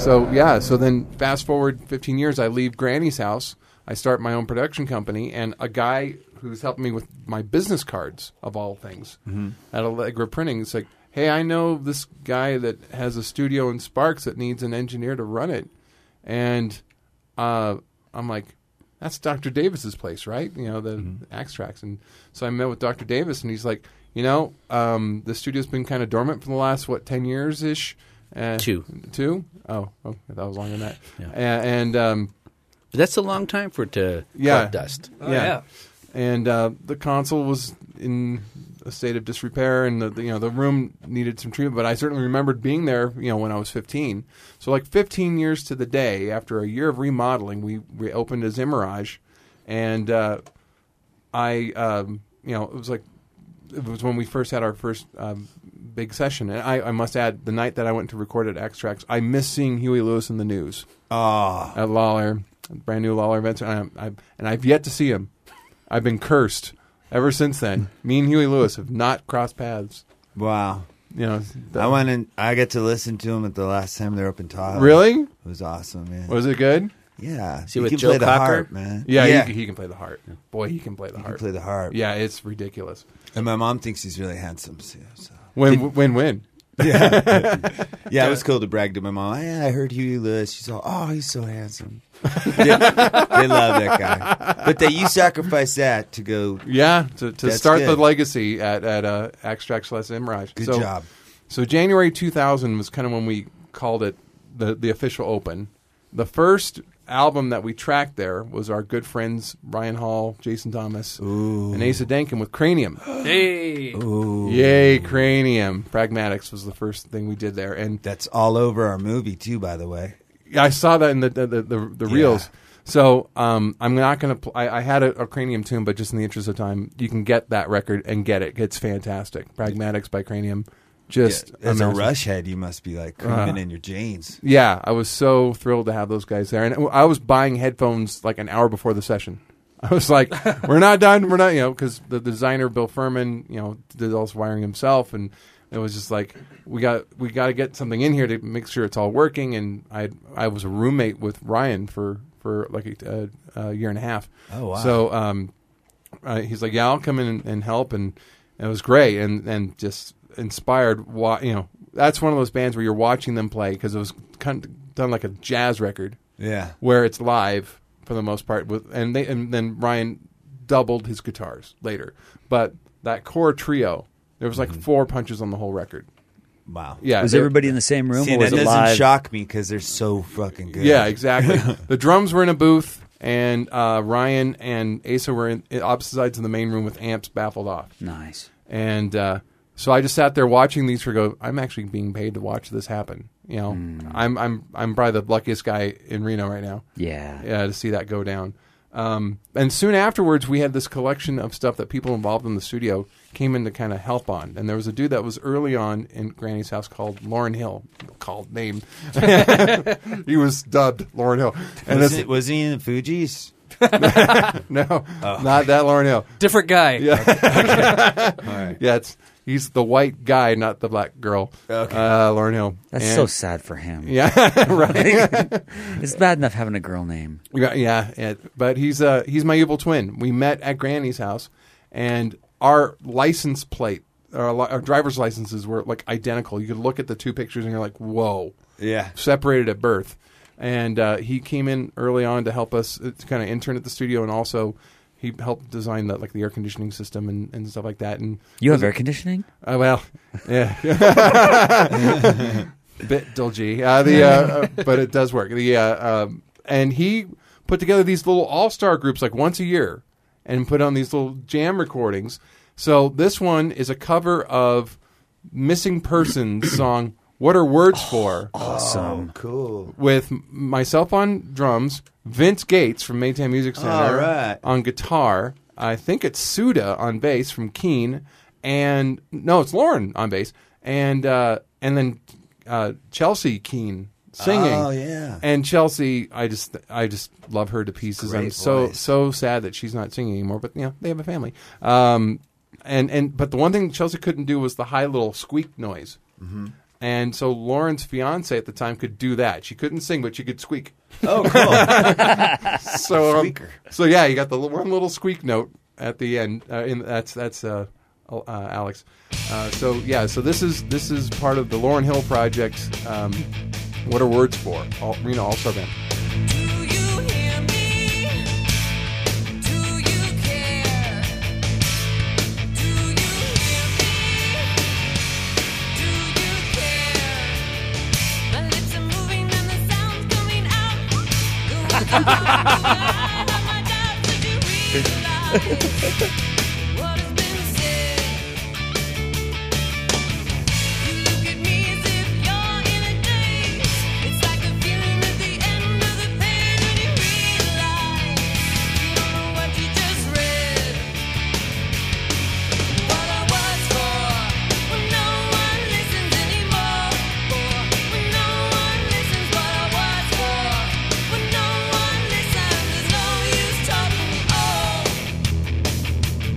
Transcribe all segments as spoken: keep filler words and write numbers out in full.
So, yeah, so then fast forward fifteen years, I leave Granny's house. I start my own production company, and a guy who's helping me with my business cards, of all things, mm-hmm. at Allegra Printing, is like, hey, I know this guy that has a studio in Sparks that needs an engineer to run it. And uh, I'm like, that's Doctor Davis's place, right? You know, the mm-hmm. Axe Tracks. And so I met with Doctor Davis, and he's like, you know, um, the studio's been kind of dormant for the last, what, ten years-ish? Uh, two. Two? Oh, oh, that was longer than that. Yeah. And, and um, but that's a long time for it to yeah. collect dust. Oh, yeah. yeah. And uh, the console was in a state of disrepair, and the, the you know the room needed some treatment. But I certainly remembered being there, you know, when I was fifteen. So like fifteen years to the day, after a year of remodeling, we reopened as Immirage, and uh, I, um, you know, it was like it was when we first had our first um, big session. And I, I must add, the night that I went to record at Axe Tracks, I missed seeing Huey Lewis in the news. Oh. At Lawler, brand new Lawler events, and, I, I, and I've yet to see him. I've been cursed ever since then. Me and Huey Lewis have not crossed paths. Wow. You know, the, I went and I got to listen to him at the last time they were up in Tahoe. Really? It was awesome, man. Was it good? Yeah. See, he with can Joe play the Cocker? harp, man. Yeah, yeah. He, he can play the harp. Boy, he can play the he harp. can play the harp. Yeah, it's ridiculous. And my mom thinks he's really handsome, too. So. Win, Did, win, win. Yeah. Yeah, it was cool to brag to my mom. Yeah, I heard Huey Lewis. She's all, oh, he's so handsome. they, they love that guy. But they you sacrifice that to go. Yeah, to, to start good. the legacy at, at uh, Axe Tracks slash Immirage. Good so, job. So January two thousand was kind of when we called it the, the official open. The first album that we tracked there was our good friends Ryan Hall, Jason Thomas, Ooh. and Asa Denkin with Cranium. Hey. Ooh. Yay, Cranium. Pragmatics was the first thing we did there. And that's all over our movie, too, by the way. I saw that in the the, the, the, the yeah. reels. So um, I'm not going to pl- – I had a, a Cranium tune, but just in the interest of time, you can get that record and get it. It's fantastic. Pragmatics by Cranium. Just yeah, as a amazing. Rush head, you must be like creaming uh, in your jeans. Yeah, I was so thrilled to have those guys there, and I was buying headphones like an hour before the session. I was like, "We're not done. We're not," you know, because the designer Bill Furman, you know, did all this wiring himself, and it was just like, we got we got to get something in here to make sure it's all working. And I I was a roommate with Ryan for for like a, a year and a half. Oh wow! So um, uh, he's like, "Yeah, I'll come in and, and help," and it was great, and and just. Inspired, you know, that's one of those bands where you're watching them play because it was kind of done like a jazz record, yeah, where it's live for the most part. With and they and then Ryan doubled his guitars later, but that core trio, there was like mm-hmm. four punches on the whole record. Wow, yeah, was everybody in the same room? See, or was that it doesn't live? shock me because they're so fucking good. Yeah, exactly. The drums were in a booth, and uh, Ryan and Asa were in opposite sides of the main room with amps baffled off. Nice, and. Uh, So I just sat there watching these for go. I'm actually being paid to watch this happen. You know, mm. I'm I'm I'm probably the luckiest guy in Reno right now. Yeah, yeah, to see that go down. Um, and soon afterwards, we had this collection of stuff that people involved in the studio came in to kind of help on. And there was a dude that was early on in Granny's house called Lauren Hill, called name. He was dubbed Lauren Hill. And was, it, was he in the Fugees? No, oh. not that Lauren Hill. Different guy. Yeah, okay. All right. Yeah, it's. He's the white guy, not the black girl. Okay. Uh, Lauren Hill. That's and, so sad for him. Yeah, right. It's bad enough having a girl name. Yeah, yeah, yeah. But he's uh, he's my evil twin. We met at Granny's house, and our license plate, our, our driver's licenses were like identical. You could look at the two pictures, and you're like, "Whoa!" Yeah, separated at birth. And uh, he came in early on to help us to kind of intern at the studio, and also. He helped design the like the air conditioning system and, and stuff like that. And you have air conditioning? Uh, well, yeah, bit dodgy. Uh, the uh, uh, but it does work. The uh, um, and he put together these little all star groups like once a year, and put on these little jam recordings. So this one is a cover of Missing Persons song. What are words oh, for? Awesome, oh, cool. With myself on drums, Vince Gates from Maytime Music Center All right. on guitar. I think it's Suda on bass from Keen, and no, it's Lauren on bass, and uh, and then uh, Chelsea Keen singing. Oh yeah. And Chelsea, I just I just love her to pieces. Great I'm so voice. so sad that she's not singing anymore. But you know, they have a family. Um, and and but the one thing Chelsea couldn't do was the high little squeak noise. Mm-hmm. And so Lauren's fiance at the time could do that. She couldn't sing, but she could squeak. Oh, cool. So, um, Squeaker. so yeah, you got the one little squeak note at the end. Uh, in, that's that's uh, uh, Alex. Uh, so yeah, so this is this is part of the Lauryn Hill project. Um, what are words for? All, Reno All Star Band. Do you hear me? Do you care? Do you hear me? Do you care? My lips are moving and the sound's coming out. Go on, I have my doubts. Did you realize what has been said? You look at me as if you're in a daze. It's like a feeling at the end of the page when you realize you don't know what you just read. What I was for when no one listens anymore. For when no one listens, what I was for when no one listens. There's no use talking. Oh,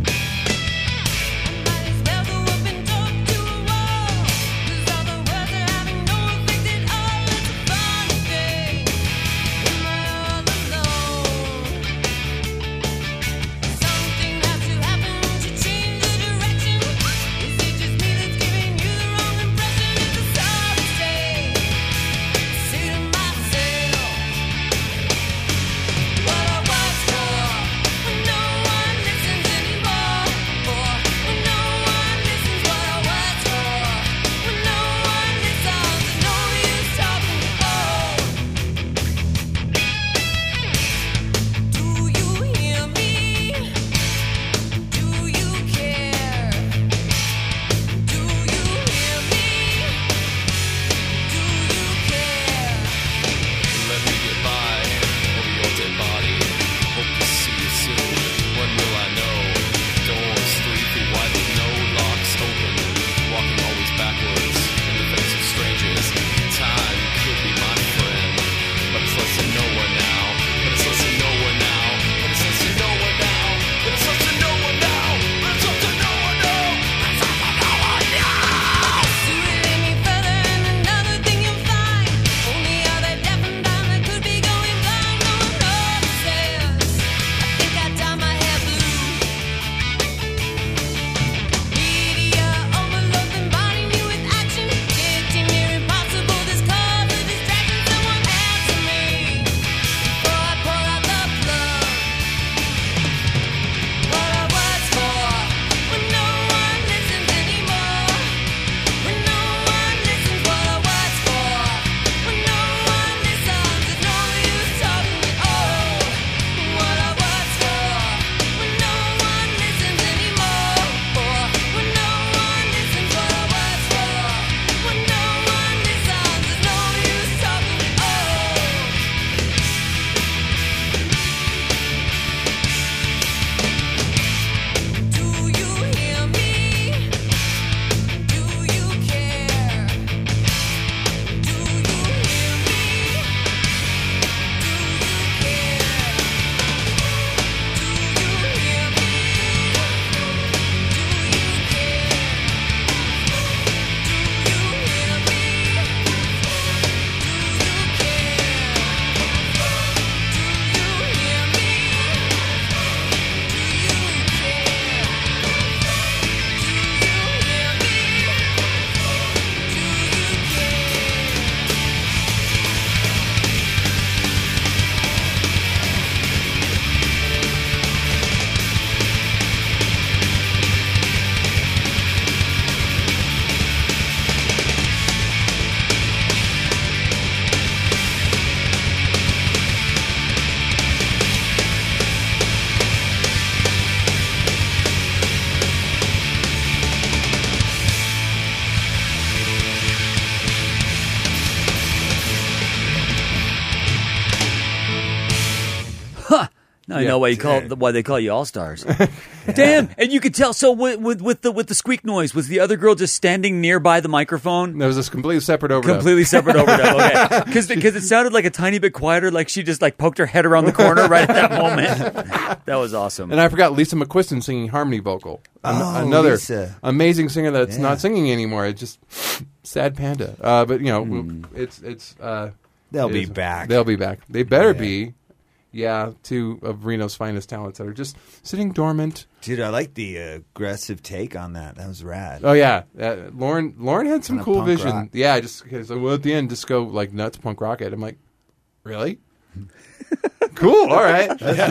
I Yeah. know why you call why they call you all stars. Damn, and you could tell. So with, with with the with the squeak noise, was the other girl just standing nearby the microphone? There was this completely separate overdub. Completely separate overdub. Okay, because because it sounded like a tiny bit quieter, like she just like poked her head around the corner right at that moment. That was awesome. And I forgot Lisa McQuiston singing harmony vocal. An- Oh, another Lisa. amazing singer that's Yeah. not singing anymore. It's just sad panda. Uh, but you know, it's it's. Uh, They'll it be is- back. They'll be back. They better Yeah. be. Yeah, two of Reno's finest talents that are just sitting dormant. Dude, I like the aggressive take on that. That was rad. Oh yeah, uh, Lauren. Lauren had some Kinda cool punk vision. rock. Yeah, just cause, well, at the end, just go like nuts, punk rock it. I'm like, really? Cool. All right.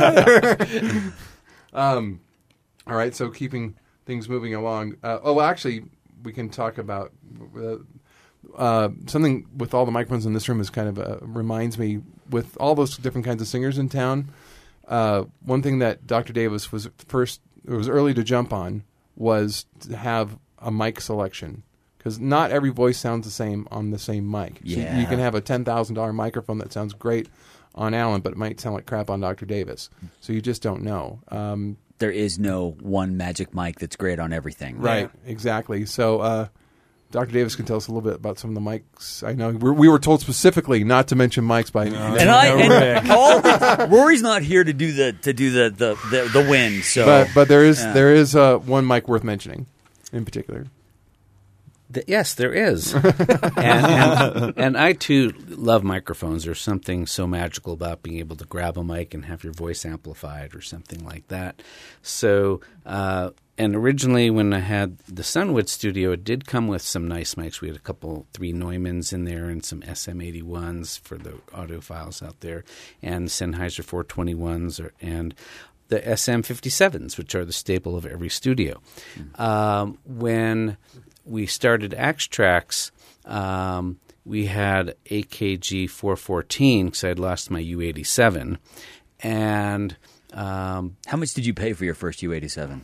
um, all right. So keeping things moving along. Uh, oh, well, actually, we can talk about uh, uh, something with all the microphones in this room. Is kind of uh, reminds me with all those different kinds of singers in town. Uh, one thing that Doctor Davis was first, it was early to jump on, was to have a mic selection. Because not every voice sounds the same on the same mic. So Yeah. you can have a ten thousand dollars microphone that sounds great on Alan, but it might sound like crap on Doctor Davis. So you just don't know. Um, There is no one magic mic that's great on everything. right, exactly. So uh, Doctor Davis can tell us a little bit about some of the mics. I know we're, we were told specifically not to mention mics by And I and all the, Rory's not here to do the to do the the the, the win. So but but there is Yeah. there is uh, one mic worth mentioning in particular. Th- yes, there is. and, and, and I, too, love microphones. There's something so magical about being able to grab a mic and have your voice amplified or something like that. So, uh, and originally when I had the Sunwood studio, it did come with some nice mics. We had a couple, three Neumanns in there and some S M eighty-ones for the audiophiles out there and Sennheiser four twenty-ones or, and the S M fifty-sevens, which are the staple of every studio. Um, when we started Axe Tracks, um, we had A K G four fourteen because I had lost my U eighty-seven. And um, how much did you pay for your first U eighty-seven?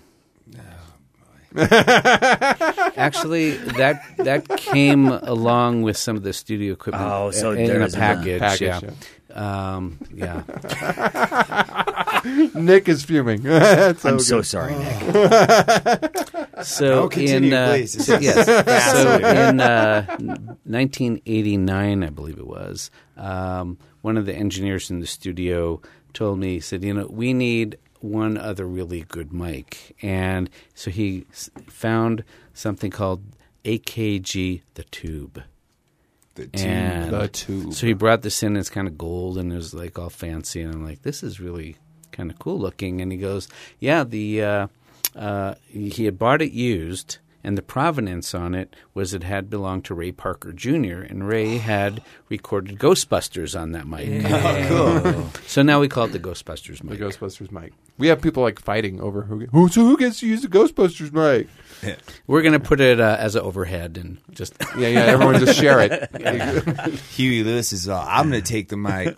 actually, that that came along with some of the studio equipment Oh, so in there a is a package. package, yeah. Um, yeah. Nick is fuming. That's I'm good. so sorry, Nick. So Oh, continue, in uh, please. This so, is yes, so fascinating. in uh, nineteen eighty-nine, I believe it was, um, one of the engineers in the studio told me, he said, you know, we need one other really good mic, and so he s- found something called A K G the Tube. The And The Tube. So he brought this in. It's kind of gold and it was like all fancy. And I'm like, this is really kind of cool looking. And he goes, yeah, the uh, uh, he had bought it used, and the provenance on it was it had belonged to Ray Parker Junior And Ray had recorded Ghostbusters on that mic. cool. So now we call it the Ghostbusters The mic. Ghostbusters mic. We have people like fighting over who, who so who gets to use the Ghostbusters mic. We're going to put it uh, as an overhead and just Yeah, yeah. Everyone just share it. Huey Lewis is all, I'm going to take the mic.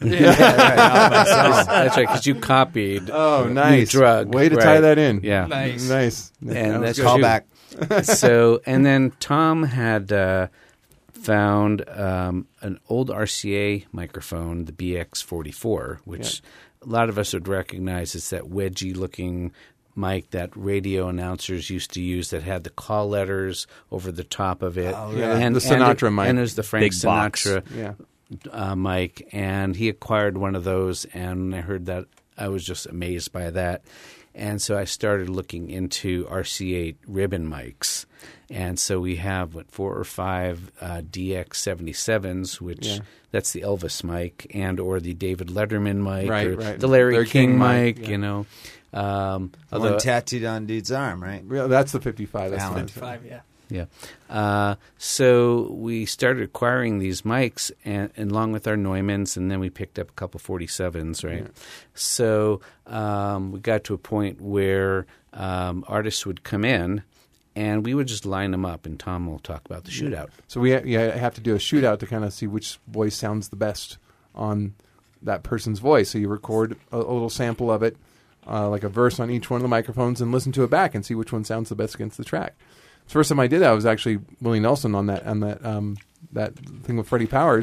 that's right because you copied. Oh, you nice. drug. Way to Right. tie that in. Yeah. Nice. Nice. And That was that's good. Call true. back. So, and then Tom had uh, found um, an old R C A microphone, the B X forty-four, which a lot of us would recognize as that wedgy-looking mic that radio announcers used to use that had the call letters over the top of it. Oh, Yeah, the Sinatra it, mic. And it was the Frank Big box. Sinatra Yeah. uh, mic, and he acquired one of those, and I heard that I was just amazed by that. And so I started looking into R C A ribbon mics. And so we have, what, four or five uh, D X seventy-sevens, which Yeah. that's the Elvis mic, and or the David Letterman mic, Right, or right. the Larry, Larry King, King mic, mic, yeah. you know. Um, One although, tattooed on dude's arm, right? Yeah, that's the fifty-five. That's Alan. the Five, yeah. Yeah. Uh, so we started acquiring these mics and, and along with our Neumanns, and then we picked up a couple forty-sevens, right? Yeah. So um, we got to a point where um, artists would come in, and we would just line them up, and Tom will talk about the shootout. So we ha- yeah, have to do a shootout to kind of see which voice sounds the best on that person's voice. So you record a, a little sample of it, uh, like a verse on each one of the microphones, and listen to it back and see which one sounds the best against the track. The first time I did that was actually Willie Nelson on that on that um, that thing with Freddie Powers.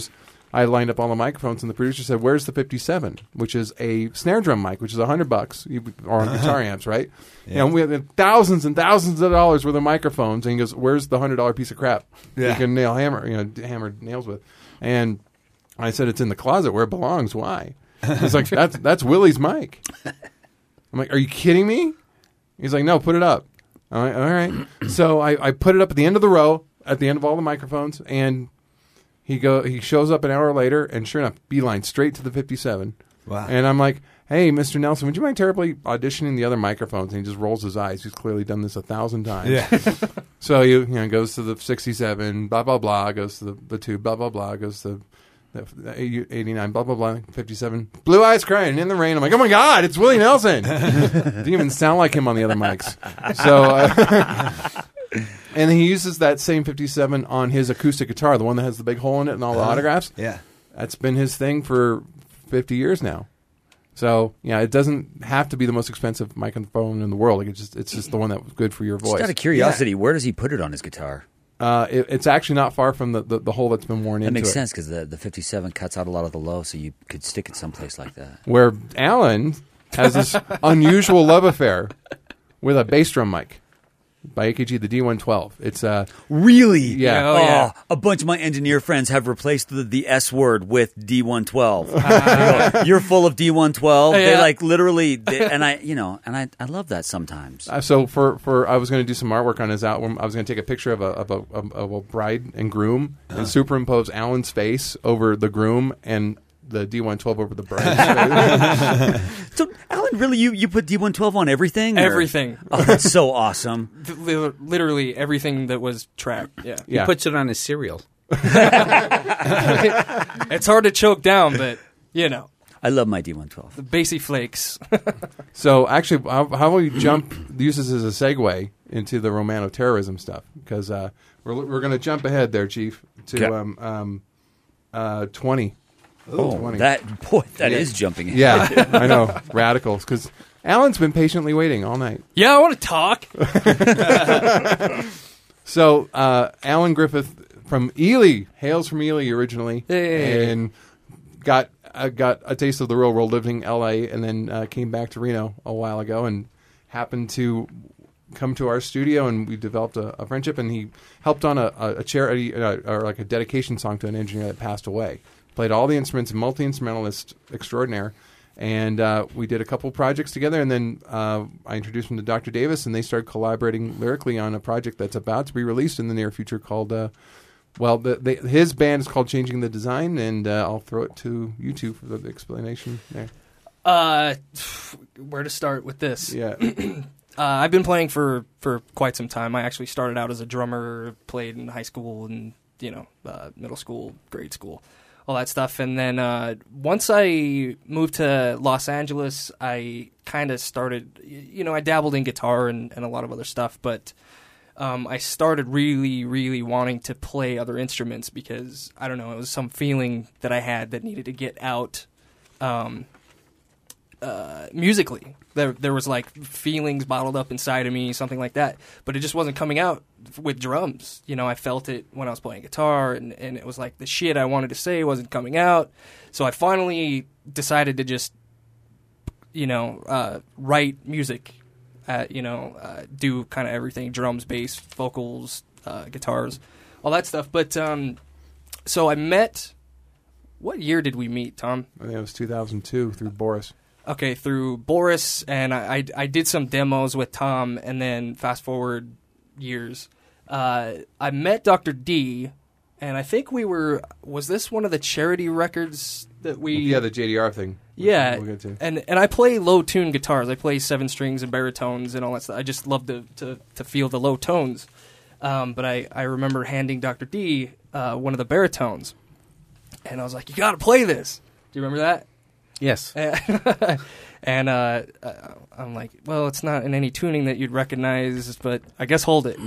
I lined up all the microphones, and the producer said, "Where's the fifty-seven?" Which is a snare drum mic, which is a hundred bucks, you- or on guitar amps, right? Yeah. And we have thousands and thousands of dollars worth of microphones, and he goes, "Where's the hundred dollar piece of crap Yeah. you can nail hammer, you know, hammer nails with?" And I said, "It's in the closet where it belongs. Why?" He's like, "That's that's Willie's mic." I'm like, "Are you kidding me?" He's like, "No, put it up." I'm like, "All right." So I, I put it up at the end of the row, at the end of all the microphones, and he go he shows up an hour later, and sure enough, beeline straight to the fifty-seven. Wow. And I'm like, "Hey, Mister Nelson, would you mind terribly auditioning the other microphones?" And he just rolls his eyes. He's clearly done this a thousand times. Yeah. So you, you know, goes to the sixty-seven, blah blah blah, goes to the, the tube, blah blah blah, goes to the, the eighty-nine, blah blah blah, fifty-seven, blue eyes crying in the rain. I'm like, "Oh my God, it's Willie Nelson!" Didn't even sound like him on the other mics. So, uh, and he uses that same fifty-seven on his acoustic guitar, the one that has the big hole in it and all the autographs. Yeah. That's been his thing for fifty years now. So yeah, it doesn't have to be the most expensive microphone in the world. Like it's just it's just the one that was good for your Just voice. out of curiosity, where does he put it on his guitar? Uh, it, it's actually not far from the, the, the hole that's been worn That into makes it. sense because the, the fifty-seven cuts out a lot of the low, so you could stick it someplace like that. Where Alan has this unusual love affair with a bass drum mic by A K G, the D one twelve. It's uh, Really? Yeah. Oh, Oh, yeah. a bunch of my engineer friends have replaced the, the S word with D one twelve. You know, You're full of D one twelve. They Yeah. like literally, they, and I, you know, and I, I love that sometimes. Uh, so for, for I was going to do some artwork on his album. I was going to take a picture of a of a, of, of a bride and groom and superimpose Alan's face over the groom and the D one twelve over the bride's face. So, Alan, really, you, you put D one twelve on everything? or- Everything. Oh, that's so awesome. Th- li- Literally everything that was tracked. Yeah. Yeah. He puts it on his cereal. It's hard to choke down, but, you know, I love my D one twelve. the Basie Flakes. So actually, how, how will you jump? Use this as a segue into the Romano-terrorism stuff because uh, we're we're going to jump ahead there, Chief, to Okay. um, um, uh, twenty. Oh, twenty. that boy, that is Yeah. jumping. in. Yeah, I know, radicals. Because Alan's been patiently waiting all night. Yeah, I want to talk. So uh, Alan Griffith from Ely hails from Ely originally, Hey. and got uh, got a taste of the real world living in L A, and then uh, came back to Reno a while ago, and happened to come to our studio, and we developed a, a friendship. And he helped on a, a, a charity uh, or like a dedication song to an engineer that passed away. Played all the instruments, multi instrumentalist extraordinaire. And uh, we did a couple projects together, and then uh, I introduced him to Doctor Davis, and they started collaborating lyrically on a project that's about to be released in the near future called, uh, well, the, the, his band is called Changing the Design, and uh, I'll throw it to you two for the explanation there. Uh, where to start with this? Yeah. Uh, I've been playing for, for quite some time. I actually started out as a drummer, played in high school and, you know, uh, middle school, grade school, all that stuff. And then uh, once I moved to Los Angeles, I kind of started, y- you know, I dabbled in guitar and, and a lot of other stuff, but um, I started really, really wanting to play other instruments because, I don't know, it was some feeling that I had that needed to get out um, uh, musically. There, there was like feelings bottled up inside of me, something like that. But it just wasn't coming out f- with drums. You know, I felt it when I was playing guitar, and, and it was like the shit I wanted to say wasn't coming out. So I finally decided to just, you know, uh, write music. Uh, you know, uh, do kind of everything: drums, bass, vocals, uh, guitars, all that stuff. But um, so I met. What year did we meet, Tom? I think it was two thousand two through Boris. Okay, through Boris, and I, I, I did some demos with Tom, and then fast forward years, uh, I met Doctor D, and I think we were, was this one of the charity records that we... Yeah, the J D R thing. which Yeah, We'll get to. and and I play low tune guitars. I play seven strings and baritones and all that stuff. I just love to, to, to feel the low tones. Um, but I, I remember handing Doctor D uh, one of the baritones, and I was like, you got to play this. Do you remember that? Yes. And uh, uh, I'm like, well, it's not in any tuning that you'd recognize, but I guess hold it.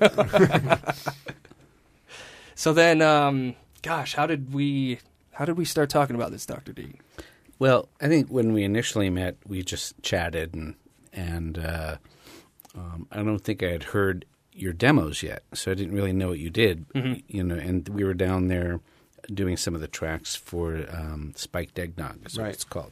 So then, um, gosh, how did we how did we start talking about this, Doctor D? Well, I think when we initially met, we just chatted, and and uh, um, I don't think I had heard your demos yet, so I didn't really know what you did. Mhm. You know, and we were down there doing some of the tracks for um, Spiked Eggnog, is what Right. it's called.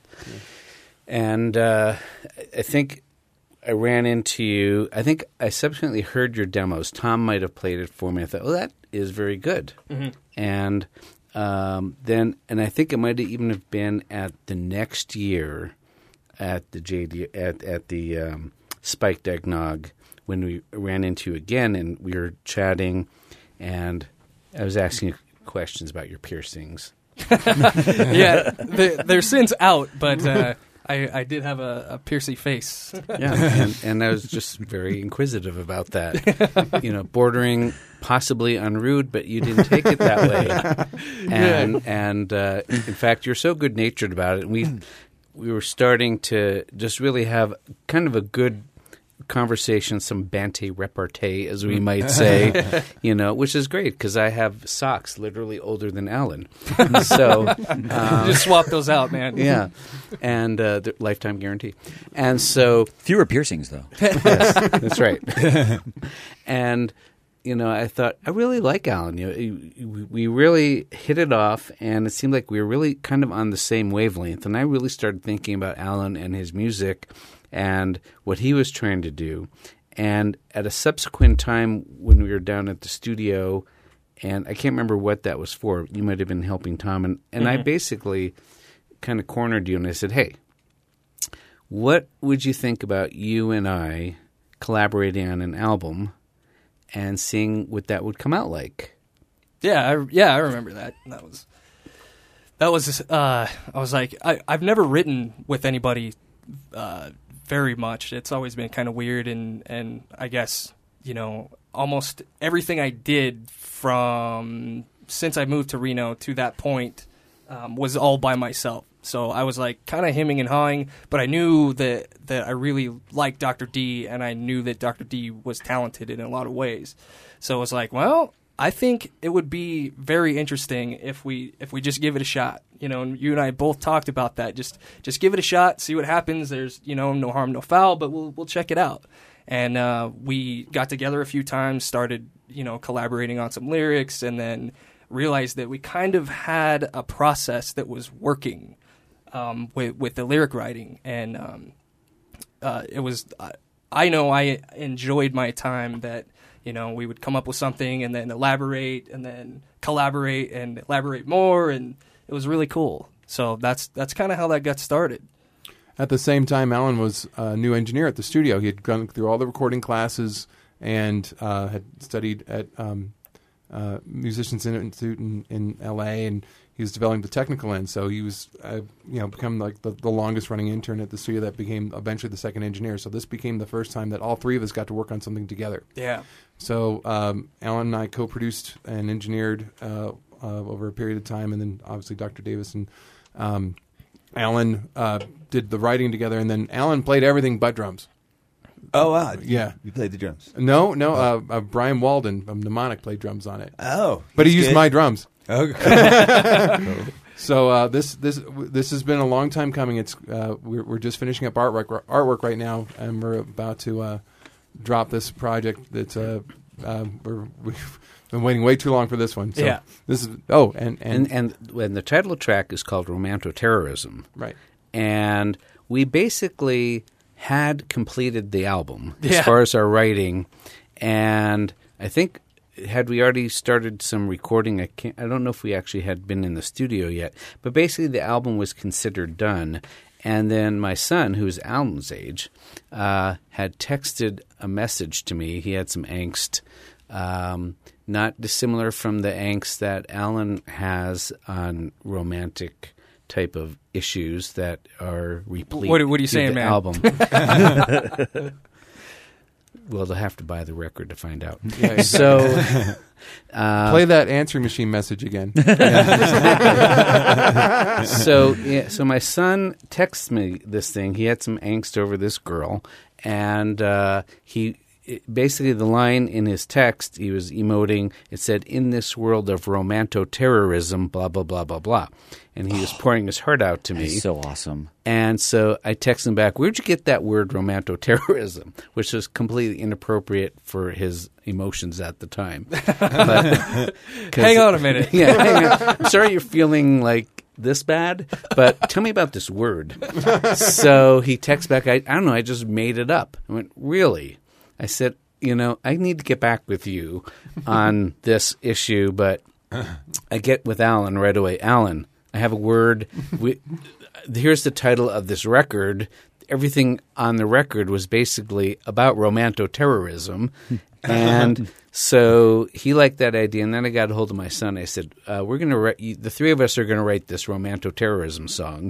And uh, I think I ran into you. I think I subsequently heard your demos. Tom might have played it for me. I thought, oh, that is very good. And um, then, and I think it might have even have been at the next year at the J D at at the um, Spiked Eggnog when we ran into you again, and we were chatting, and I was asking you questions about your piercings. yeah, they, they're since out, but uh, I, I did have a, a piercy face. Yeah, and, and I was just very inquisitive about that. You know, bordering possibly unrude, but you didn't take it that way. And and uh, in fact, you're so good natured about it. And we we were starting to just really have kind of a good conversation, some bante repartee, as we might say, you know, which is great because I have socks literally older than Alan. So um, Just swap those out, man. yeah, and uh, the lifetime guarantee. And so Fewer piercings, though. yes, that's right. And you know, I thought I really like Alan. You know, you- we really hit it off, and it seemed like we were really kind of on the same wavelength. And I really started thinking about Alan and his music and what he was trying to do. And at a subsequent time when we were down at the studio, and I can't remember what that was for. You might have been helping Tom, and and I basically kind of cornered you, and I said, "Hey, what would you think about you and I collaborating on an album and seeing what that would come out like?" Yeah, I, yeah, I remember that. That was that was. Uh, I was like, I, I've never written with anybody uh, very much. It's always been kind of weird, and and I guess you know almost everything I did from since I moved to Reno to that point um, was all by myself. So I was like kind of hemming and hawing, but I knew that that I really liked Doctor D, and I knew that Doctor D was talented in a lot of ways. So it was like, well, I think it would be very interesting if we if we just give it a shot. You know, and you and I both talked about that. Just just give it a shot, see what happens. There's you know no harm, no foul, but we'll we'll check it out. And uh, we got together a few times, started you know collaborating on some lyrics, and then realized that we kind of had a process that was working um, with with the lyric writing, and um, uh, it was. Uh, I know I enjoyed my time that. You know, we would come up with something and then elaborate and then collaborate and elaborate more, and it was really cool. So that's that's kind of how that got started. At the same time, Alan was a new engineer at the studio. He had gone through all the recording classes and uh, had studied at um, uh, Musicians Institute in, in L A, and he was developing the technical end. So he was, uh, you know, become like the, the longest running intern at the studio that became eventually the second engineer. So this became the first time that all three of us got to work on something together. Yeah. So um, Alan and I co-produced and engineered uh, uh, over a period of time, and then obviously Doctor Davis and um, Alan uh, did the writing together, and then Alan played everything but drums. Oh, wow. Yeah. You played the drums. No, no, uh, uh, Brian Walden from Mnemonic played drums on it, Oh. but he that's used good. my drums. Okay. So uh, this this this has been a long time coming. It's uh, we're we're just finishing up artwork artwork right now, and we're about to uh, drop this project. That's uh, uh, we're, we've been waiting way too long for this one. So Yeah. This is oh and and, And and when the title track is called Romantoterrorism, right. and we basically had completed the album as Yeah. far as our writing, and I think had we already started some recording, I can't, I don't know if we actually had been in the studio yet, but basically the album was considered done. And then my son, who's Alan's age, uh, had texted a message to me. He had some angst, um, not dissimilar from the angst that Alan has on romantic type of issues that are replete. What- what are you through saying, the man? Album. Well, they'll have to buy the record to find out. Yeah, So, uh, Play that answering machine message again. so yeah, so my son texts me this thing. He had some angst over this girl, and uh, he it, basically the line in his text, he was emoting, it said, in this world of romanto-terrorism, blah, blah, blah, blah, blah. And he was pouring his heart out to me. That's so awesome. And so I texted him back, where'd you get that word romanto-terrorism? Which was completely inappropriate for his emotions at the time. But, Hang on a minute. yeah, hang on. I'm sorry you're feeling like this bad, but tell me about this word. So he texts back, I, I don't know, I just made it up. I went, really? I said, you know, I need to get back with you on this issue, but I get with Alan right away. Alan, I have a word. We, here's the title of this record. Everything on the record was basically about romanto-terrorism. And so he liked that idea. And then I got a hold of my son. I said, uh, we're going to write, the three of us are going to write this romanto-terrorism song.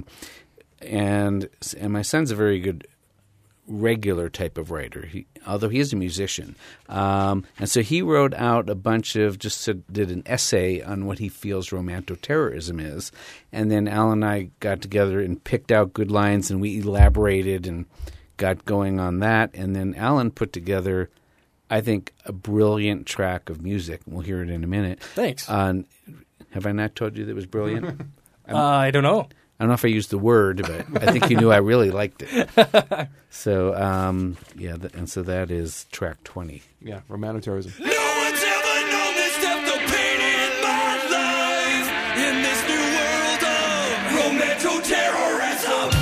And, and my son's a very good regular type of writer, he, although he is a musician. Um, and so he wrote out a bunch of, just so, did an essay on what he feels romanto-terrorism is. And then Alan and I got together and picked out good lines, and we elaborated and got going on that. And then Alan put together, I think, a brilliant track of music. We'll hear it in a minute. Thanks. Uh, have I not told you that it was brilliant? Uh, I don't know. I don't know if I used the word, but I think you knew I really liked it. So, um, yeah, th- and so that is track twenty. Yeah, romanto-terrorism. No one's ever known this depth of pain in my life. In this new world of romanto-terrorism.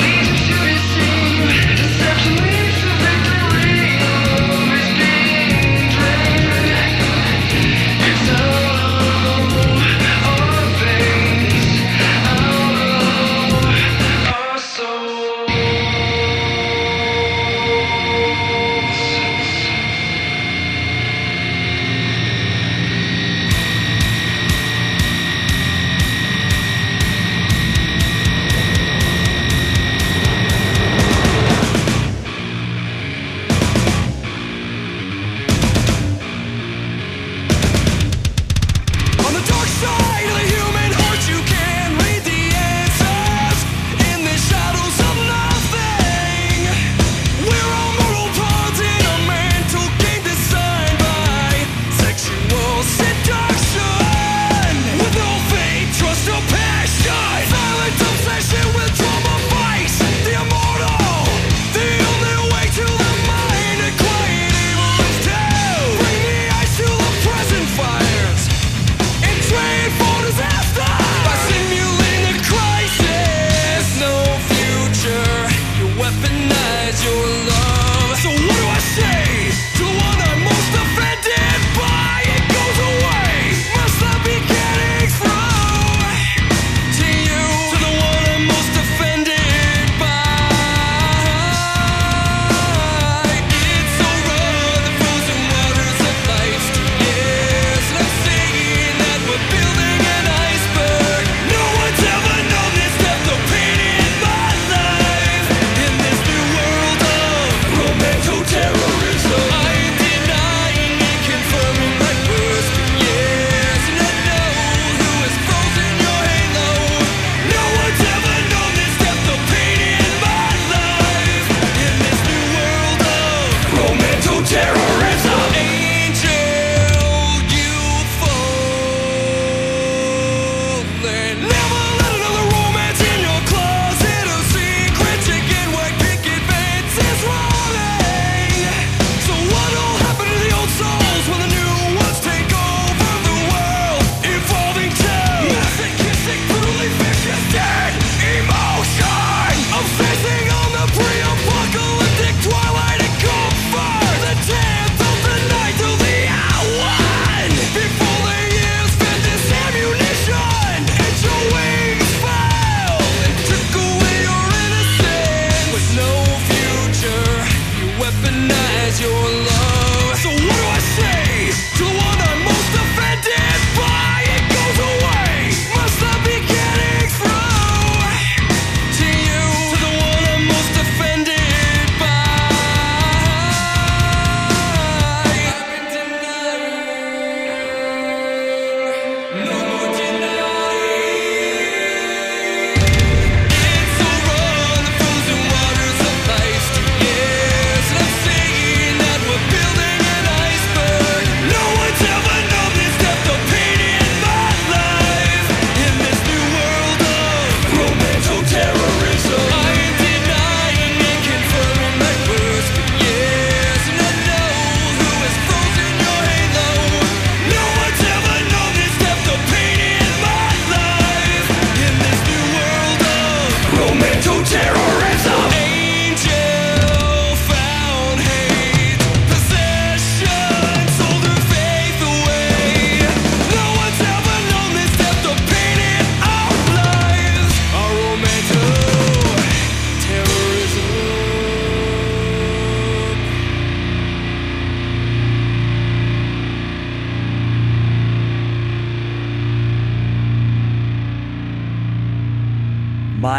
Deception leads to victory. Always be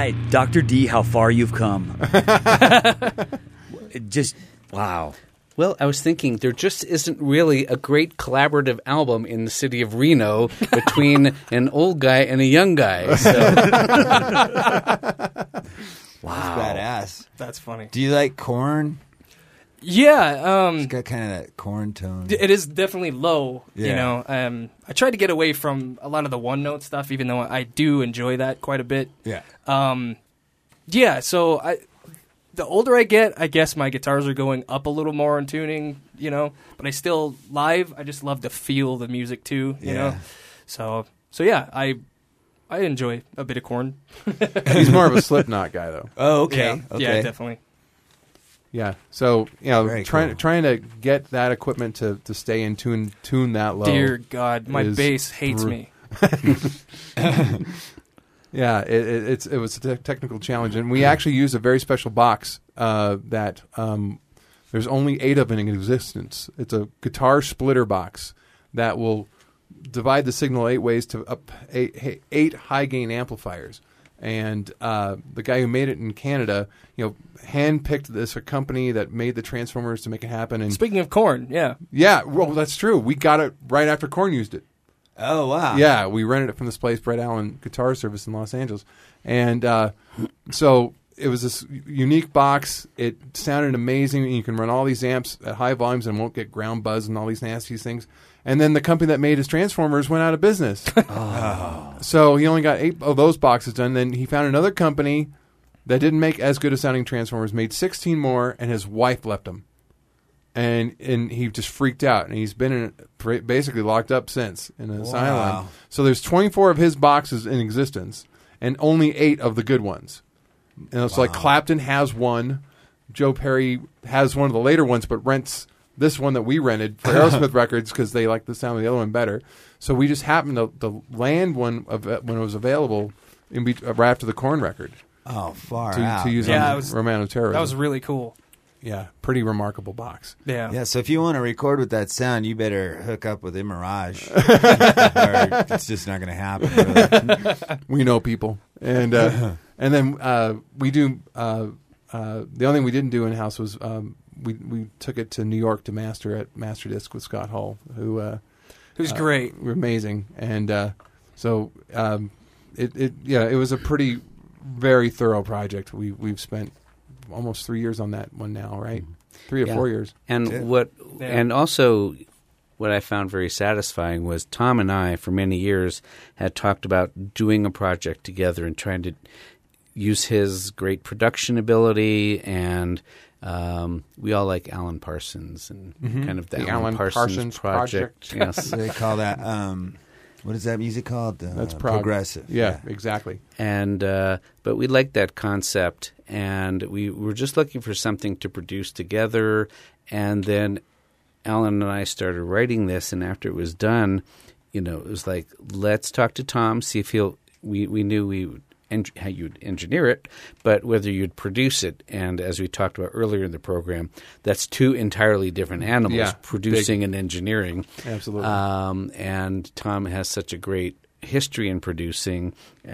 my, Doctor D, how far you've come. It just, wow. Well, I was thinking there just isn't really a great collaborative album in the city of Reno between an old guy and a young guy. So. Wow. Badass. That's funny. Do you like Korn? Yeah, um, It's got kind of that Korn tone. it is definitely low. You Yeah. know, um, I try to get away from a lot of the one note stuff, even though I do enjoy that quite a bit. Yeah. Um, yeah, so I, the older I get, I guess my guitars are going up a little more in tuning, you know. But I still live. I just love to feel the music too, you Yeah. know. So, so yeah, I, I enjoy a bit of Korn. He's more of a Slipknot guy, though. Oh, okay. Yeah, okay. yeah, definitely. Yeah. So you know, Very trying cool. trying to get that equipment to, to stay in tune tune that low. Dear God, my is bass hates bru- me. Yeah, it, it, it's it was a te- technical challenge, and we actually used a very special box uh, that um, there's only eight of in existence. It's a guitar splitter box that will divide the signal eight ways to up eight, eight high gain amplifiers. And uh, the guy who made it in Canada, you know, handpicked this a company that made the transformers to make it happen. And Speaking of Korn, yeah. yeah, well, that's true. We got it right after Korn used it. Oh, wow. Yeah, we rented it from this place, Brett Allen Guitar Service in Los Angeles, and uh, so it was this unique box. It sounded amazing. You can run all these amps at high volumes and won't get ground buzz and all these nasty things. And then the company that made his transformers went out of business. Oh. So he only got eight of those boxes done. Then he found another company that didn't make as good as sounding transformers, made sixteen more, and his wife left him. And and he just freaked out, and he's been in, basically locked up since in an Wow. asylum. So there's twenty-four of his boxes in existence, and only eight of the good ones. And it's like Clapton has one, Joe Perry has one of the later ones, but rents this one that we rented for Aerosmith Records because they like the sound of the other one better. So we just happened to, to land one of it when it was available in be- right after the Korn record Oh, far to, out. to use Yeah, on it was- Romano Terrorism. That was really cool. Yeah, pretty remarkable box. Yeah. Yeah, so if you want to record with that sound, you better hook up with Imirage. or it's just not going to happen. Really. We know people, and uh, and then uh, we do. Uh, uh, the only thing we didn't do in house was um, we we took it to New York to master at Master Disc with Scott Hall, who uh, Who's uh, great. were amazing, and uh, so um, it it yeah it was a pretty very thorough project. We we've spent almost three years on that one now, right? Three or Yeah. four years. And Yeah. what, Yeah. and also, what I found very satisfying was Tom and I, for many years, had talked about doing a project together and trying to use his great production ability, and um, we all like Alan Parsons and kind of the, The Alan, Alan Parsons, Parsons project. Project. Yes. So they call that, um, what is that music called? Uh, That's prog. progressive. Yeah, exactly. And uh, but we liked that concept, and we were just looking for something to produce together. And then Alan and I started writing this, and after it was done, you know, it was like, let's talk to Tom, see if he'll. We we knew we would en- how you'd engineer it, but whether you'd produce it. And as we talked about earlier in the program, that's two entirely different animals: Yeah, producing and engineering. Absolutely. Um, and Tom has such a great history in producing.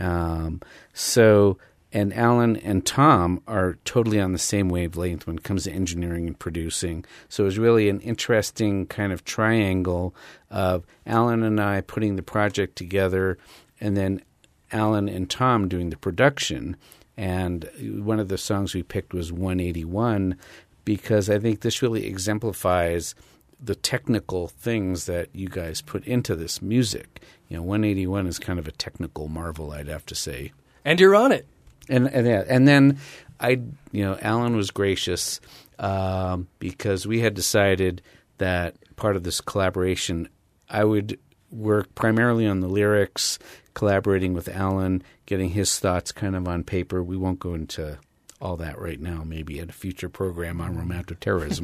Um, so, and Alan and Tom are totally on the same wavelength when it comes to engineering and producing. So it was really an interesting kind of triangle of Alan and I putting the project together, and then Alan and Tom doing the production. And one of the songs we picked was one eighty-one, because I think this really exemplifies the technical things that you guys put into this music. You know, one eighty-one is kind of a technical marvel, I'd have to say. And you're on it. And and, yeah, and then I, you know, Alan was gracious um, because we had decided that part of this collaboration, I would work primarily on the lyrics, collaborating with Alan, getting his thoughts kind of on paper. We won't go into all that right now, maybe at a future program on romantic terrorism.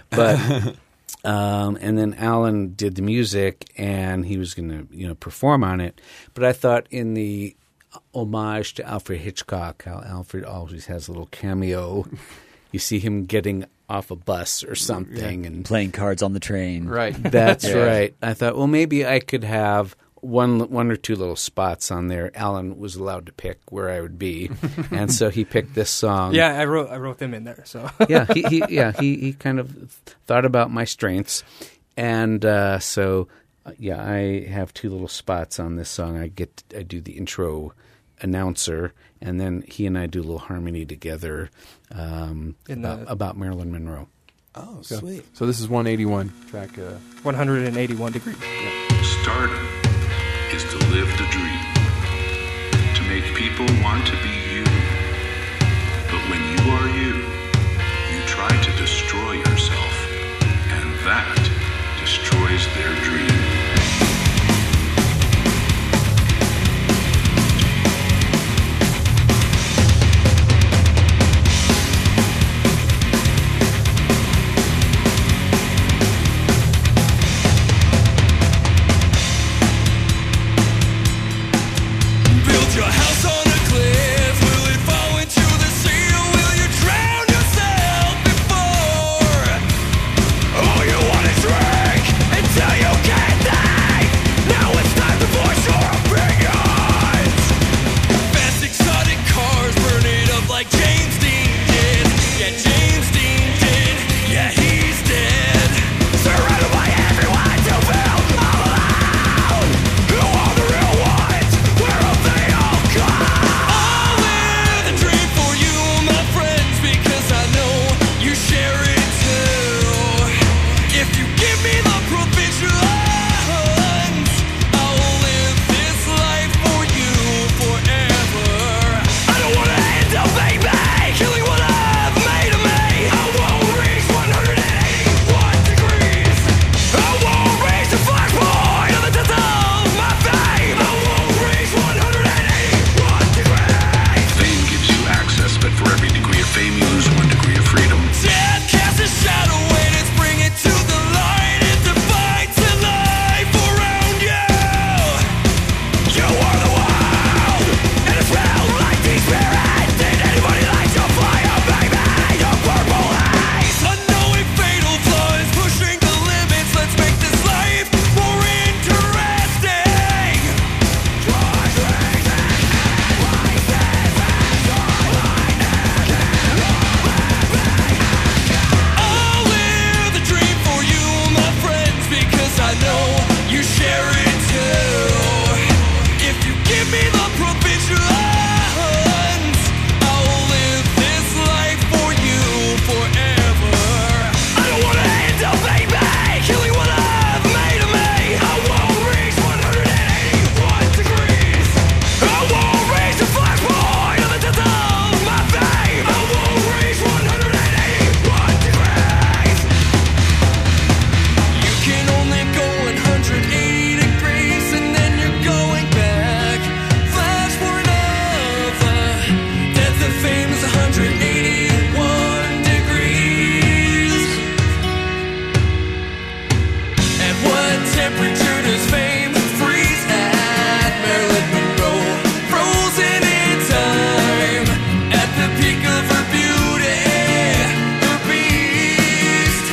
But um, and then Alan did the music, and he was going to, you know, perform on it. But I thought in the homage to Alfred Hitchcock, how Alfred always has a little cameo. You see him getting off a bus or something, and Playing cards on the train. Right. that's Yeah. right. I thought, well, maybe I could have one one or two little spots on there. Alan was allowed to pick where I would be, and so he picked this song. Yeah, I wrote I wrote them in there. So yeah, he, he yeah he, he kind of thought about my strengths, and uh, so uh, yeah, I have two little spots on this song. I get I do the intro announcer, and then he and I do a little harmony together um, In the- about, about Marilyn Monroe. Oh, So, sweet. so this is one eighty-one track. Uh, one hundred eighty-one degrees. Stardom is to live the dream, to make people want to be you. But when you are you, you try to destroy yourself, and that destroys their dream. Build your house on a cliff. Will it fall into the sea or will you drown yourself before? All you want is drink until you can't think. Now it's time to voice your opinions. Fast exotic cars burn it up like James Dean did. Yeah, James Dean did. Yeah, he's dead. Surrounded by everyone to feel all alone. Who are the real ones? Where have they all gone? I'll live the dream for you, my friends, because I know you share it too. If you give me the provisions, I'll live this life for you forever. I don't wanna end up, baby, killing what I've made of me. I won't reach one hundred eighty-one degrees. I won't reach the flashpoint of the death of my fame. I won't reach one hundred eighty-one degrees. Fame gives you access, but for every degree of fame, you lose one degree of freedom. Death casts a shadow when it's bring it to the light. It defines the life around you. You are the world, and it's felt like these spirits. Did anybody light your fire, baby? Your purple haze. Unknowing fatal flaws, pushing the limits. Let's make this life more interesting. Drive racing, I'll live the dream for you, my friends, because I know you share it too. If you give me the provisions, I'll live this life for you forever. I don't wanna end up, baby, killing what I've made of me. I won't reach one hundred eighty-one degrees. I won't reach the flashpoint of the death of my fame. I won't reach one hundred eighty-one degrees. You can only go one hundred eighty degrees and then you're going back. Flash point of the death of fame is one hundred eighty-one degrees. At what temperature does fame freeze at? Marilyn Monroe, frozen in time. At the peak of her beauty, her beast.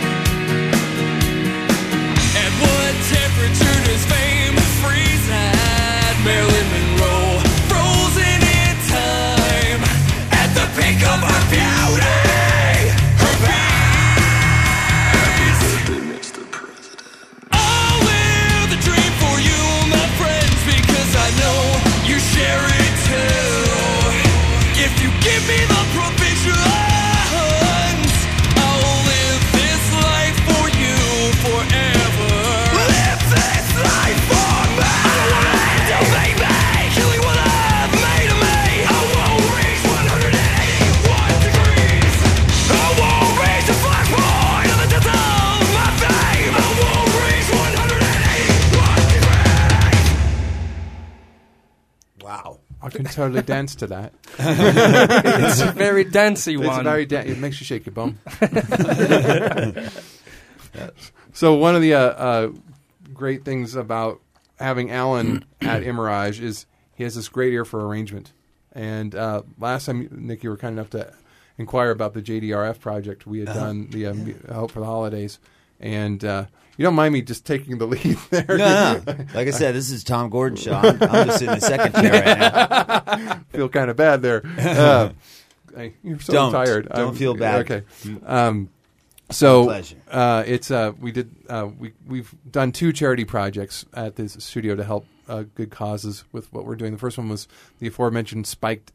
At what temperature does fame freeze at? Marilyn Monroe, frozen in time. At the peak of her beauty, her beast. I'll live the dream for you, my friends, because I know you share it too. If you give me the provisions, I'll live this life for you forever. Live this life for me. I don't wanna end up, baby, killing what I've made of me. I won't reach one hundred eighty-one degrees. I won't reach the flashpoint of the death of my fame. I won't reach one hundred eighty-one degrees. Wow. I can totally dance to that. It's a very dancey It's one. very da- it makes you shake your bum. So one of the uh, uh, great things about having Alan at Imirage is he has this great ear for arrangement. And uh, last time, Nick, you were kind enough to inquire about the J D R F project we had done, the um, Hope for the Holidays. And uh, you don't mind me just taking the lead there? No, no. Like I said, this is Tom Gordon show. I'm, I'm just in the second chair right now. Feel kind of bad there. Uh, I- you're so Don't. tired. Don't feel bad. Okay. Um, so pleasure. uh, it's uh, we did uh, we we've done two charity projects at this studio to help uh, good causes with what we're doing. The first one was the aforementioned Spiked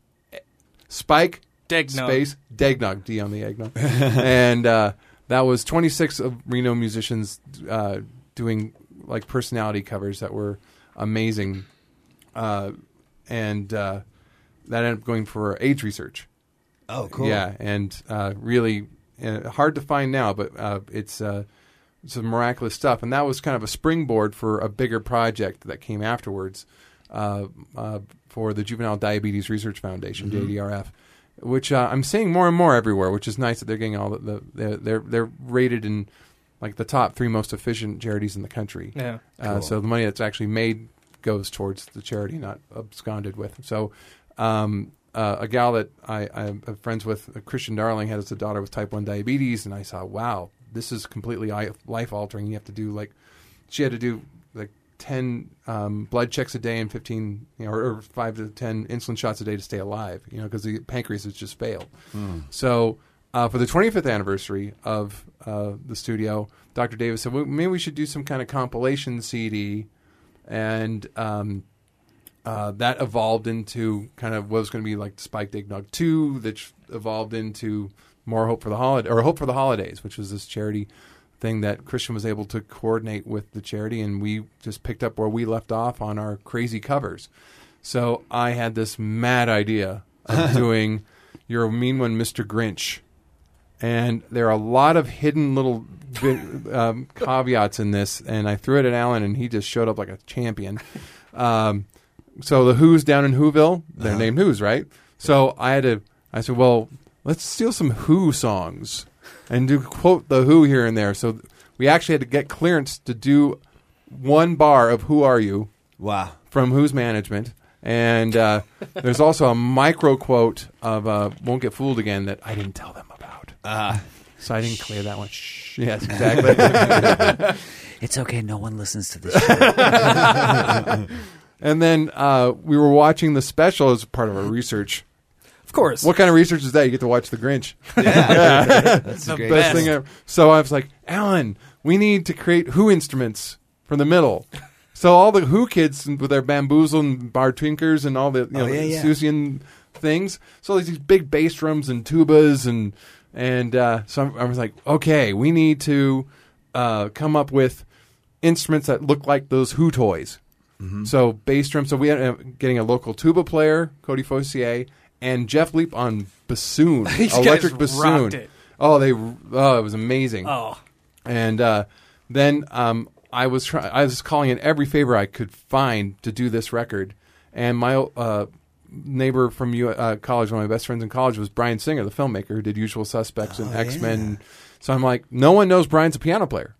Spike Degnog. Space Degnog D on the eggnog, and uh, that was twenty-six of Reno musicians uh, doing like personality covers that were amazing, uh, and uh, that ended up going for AIDS research. Oh, cool. Yeah, and uh, really uh, hard to find now, but uh, it's uh, some miraculous stuff. And that was kind of a springboard for a bigger project that came afterwards uh, uh, for the Juvenile Diabetes Research Foundation, Mm-hmm. J D R F, which uh, I'm seeing more and more everywhere, which is nice that they're getting all the, the they're, they're they're rated in like the top three most efficient charities in the country. Yeah. Uh, so the money that's actually made goes towards the charity, not absconded with. So um, uh, a gal that I, I'm friends with, uh, Christian Darling, has a daughter with type one diabetes, and I saw, wow, this is completely life altering. You have to do like, she had to do like ten um, blood checks a day and fifteen, you know, or, or five to ten insulin shots a day to stay alive, you know, because the pancreas has just failed. Mm. So uh, for the twenty-fifth anniversary of uh, the studio, Doctor Davis said, well, maybe we should do some kind of compilation C D. And um, uh, that evolved into kind of what was going to be like Spike Eggnog two, that evolved into More Hope for the Holiday, or Hope for the Holidays, which was this charity thing that Christian was able to coordinate with the charity, and we just picked up where we left off on our crazy covers. So I had this mad idea of doing You're a Mean One, Mister Grinch. And there are a lot of hidden little bit, um, caveats in this, and I threw it at Alan, and he just showed up like a champion. Um, so the Who's down in Whoville, they're Uh-huh. named Who's, right? So I had to, I said, well, let's steal some Who songs and do quote the Who here and there. So we actually had to get clearance to do one bar of Who Are You Wow. from Who's Management. And uh, there's also a micro quote of uh, Won't Get Fooled Again that I didn't tell them about. Uh, So I didn't clear that one. Shh. Yes, exactly. It's okay. No one listens to this show. And then uh, we were watching the special as part of our research. Of course. What kind of research is that? You get to watch The Grinch. that's a The great Best best. thing ever. So I was like, Alan, we need to create Who instruments from the middle. So all the Who kids with their bamboozle and bar twinkers and all the you know Oh, yeah, yeah. Susian things. So there's these big bass drums and tubas and and uh, so I was like, okay, we need to uh, come up with instruments that look like those Who toys. Mm-hmm. So bass drum. So we ended up getting a local tuba player, Cody Fossier, and Jeff Leap on bassoon, These guys electric bassoon. rocked it. Oh, they oh, it was amazing. Oh. And uh, then um, I was try- I was calling in every favor I could find to do this record. And my uh, neighbor from U- uh, college, one of my best friends in college, was Brian Singer, the filmmaker who did Usual Suspects and Oh, X-Men. yeah. So I'm like, no one knows Brian's a piano player.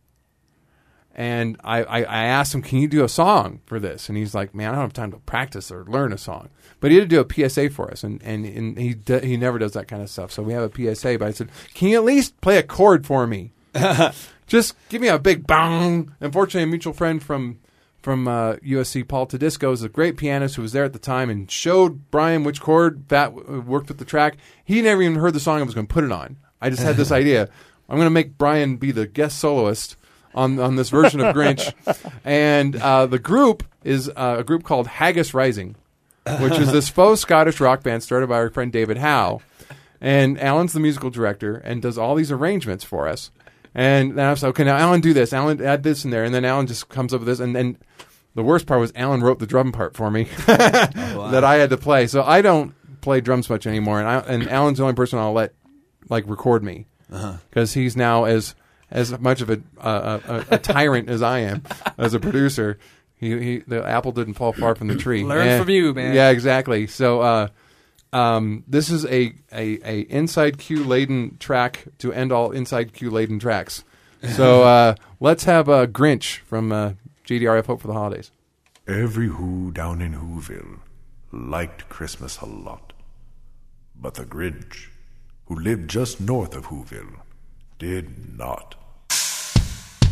And I, I, I asked him, can you do a song for this? And he's like, man, I don't have time to practice or learn a song. But he had to do a P S A for us, and, and, and he d- he never does that kind of stuff. So we have a P S A, but I said, can you at least play a chord for me? Just give me a big bang. Unfortunately, a mutual friend from from uh, U S C, Paul Tedisco, is a great pianist who was there at the time and showed Brian which chord that w- worked with the track. He never even heard the song I was going to put it on. I just had this idea. I'm going to make Brian be the guest soloist on on this version of Grinch. And uh, the group is uh, a group called Haggis Rising, which is this faux Scottish rock band started by our friend David Howe. And Alan's the musical director and does all these arrangements for us. And then I was like, okay, now Alan, do this. Alan, add this in there. And then Alan just comes up with this. And then the worst part was Alan wrote the drum part for me that I had to play. So I don't play drums much anymore. And, I, and Alan's the only person I'll let like record me because he's now as as much of a, uh, a, a tyrant as I am as a producer. He, he the apple didn't fall far from the tree. Learn And- from you, man. Yeah, exactly. So uh, um, this is a, a, a inside Q laden track to end all inside Q laden tracks. So uh, let's have a Grinch from uh, G D R F Hope for the Holidays. Every Who down in Whoville liked Christmas a lot. But the Grinch, who lived just north of Whoville, did not.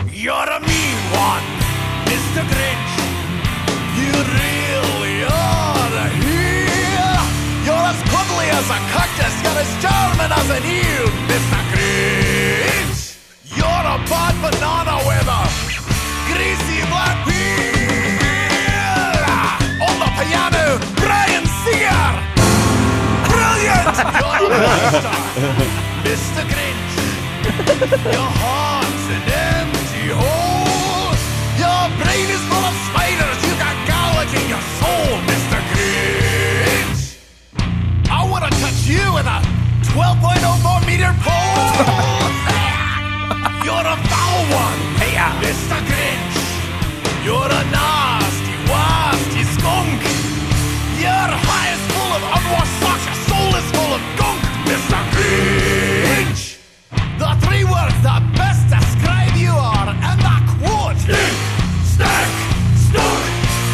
You're a mean one, Mister Grinch. You really are here. You're as cuddly as a cactus. You're as charming as an eel, Mister Grinch. You're a bad banana with a greasy black peel. On the piano, Brian Singer. Brilliant! You're a monster, Mister Grinch. Your heart's an empty hole. Your brain is full of spiders. You got garlic in your soul, Mister Grinch. I want to touch you with a twelve point oh four meter pole. You're a foul one, hey, Mister Grinch. You're a nasty, wasty skunk. Your eye is full of unwashed socks. Your soul is full of gunk, Mister Grinch. The three words that best describe you are in that quote. Stink, stank, stunk.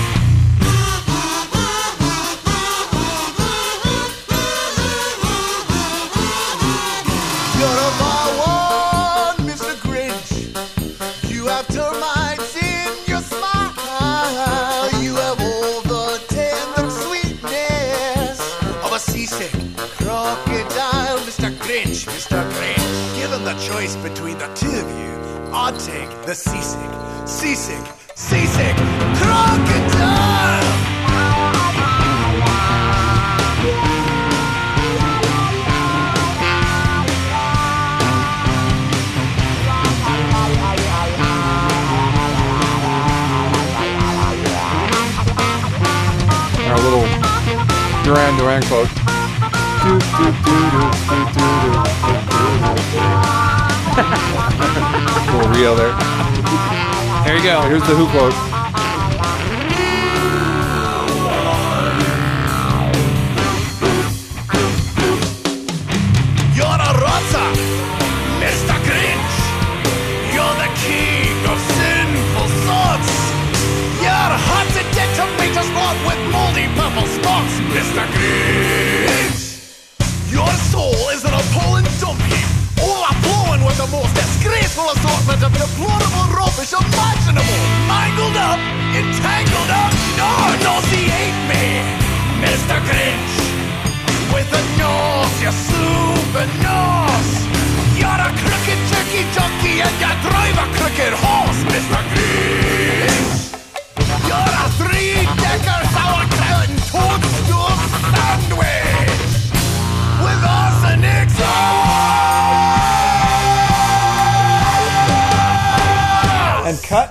You're a bad one, Mister Grinch. You have termites in your smile. You have all the tender sweetness of a seasick crocodile, Mister Grinch, Mister Grinch. Given the choice between the two of you, I'd take the seasick, seasick, seasick crocodile. Our little Duran Duran quote. Do, do, do, do, do, do, do, do, do. Little Rio there. There you go. Here's the Who quote. You're a rotter, Mister Grinch. You're the king of sinful thoughts. Your heart's a dead tomato spot with moldy purple spots, Mister Grinch. Your soul is an appalling dump heap, overflowing with the most disgraceful assortment of deplorable rubbish imaginable. Mangled up, entangled up, no, nauseate me, Mister Grinch. With a nose, you super nose. You're a crooked turkey junkie and you drive a crooked horse, Mister Grinch. You're a three-decker sauerkraut and toadstool sandwich with arsenic sauce. And cut.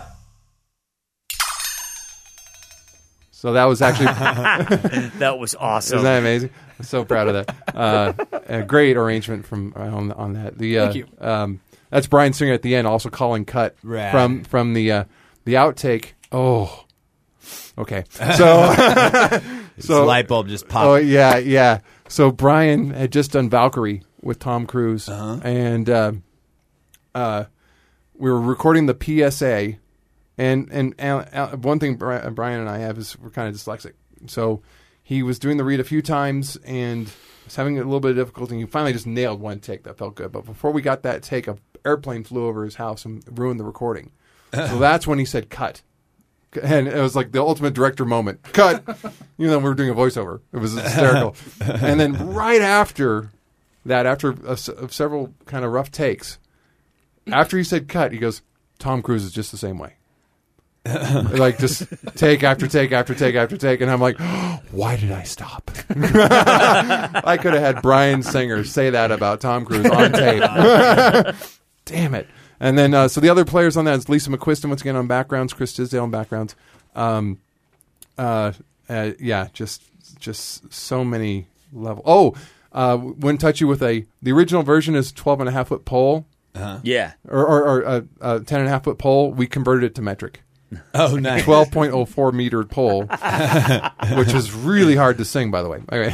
So that was actually That was awesome. Isn't that amazing? I'm so proud of that. Uh, a great arrangement from uh, on, on that. The uh, Thank you. Um, that's Brian Singer at the end, also calling cut Rad. from from the uh, the outtake. Oh, okay. So so light bulb just popped. Oh yeah, yeah. So Brian had just done Valkyrie with Tom Cruise, Uh-huh. and uh, uh, we were recording the P S A. And and uh, uh, one thing Bri- Brian and I have is we're kind of dyslexic. So he was doing the read a few times and was having a little bit of difficulty. He finally just nailed one take that felt good. But before we got that take, an airplane flew over his house and ruined the recording. So that's when he said cut. And it was like the ultimate director moment. Cut! You know, we were doing a voiceover. It was hysterical. And then right after that, after a, of several kind of rough takes, after he said cut, he goes, Tom Cruise is just the same way. Like just take after take after take after take, and I'm like, oh, why did I stop? I could have had Brian Singer say that about Tom Cruise on tape. Damn it! And then uh, so the other players on that is Lisa McQuiston once again on backgrounds, Chris Tisdale on backgrounds. Um, uh, uh, yeah, just just so many levels. Oh, uh, Wouldn't Touch You with a the original version is twelve and a half foot pole, Uh-huh. Yeah. or or, or uh, uh, ten and a half foot pole. We converted it to metric. Oh, nice. twelve point oh four meter pole, which is really hard to sing, by the way. Okay.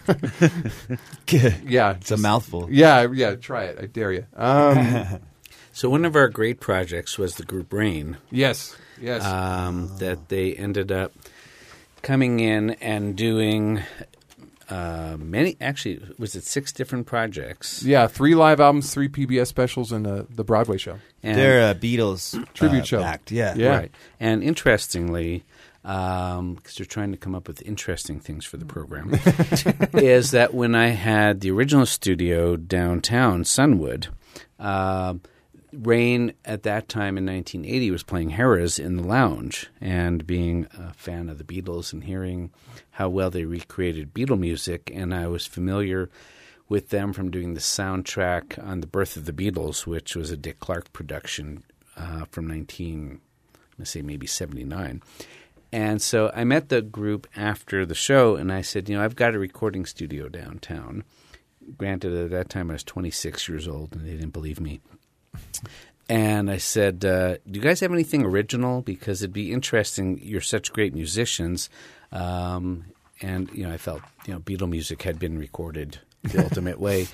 Yeah. It's a mouthful. Yeah, yeah, try it. I dare you. Um, So one of our great projects was the group Rain. yes, yes. um, that they ended up coming in and doing uh, many. Actually, was it six different projects? Yeah, three live albums, three P B S specials, and uh, the Broadway show. And, They're a Beatles Tribute uh, show. act. Yeah. Yeah. Right. And interestingly, because they're trying to come up with interesting things for the program, is that when I had the original studio downtown, Sunwood, uh, Rain at that time in nineteen eighty was playing Harrah's in the lounge, and being a fan of the Beatles and hearing how well they recreated Beatle music, and I was familiar with them from doing the soundtrack on The Birth of the Beatles, which was a Dick Clark production uh, from nineteen, let's say maybe seventy-nine. And so I met the group after the show, and I said, you know, I've got a recording studio downtown. Granted, at that time I was twenty-six years old, and they didn't believe me. And I said, uh, do you guys have anything original? Because it'd be interesting. You're such great musicians. Um, and, you know, I felt, you know, Beatle music had been recorded the ultimate way.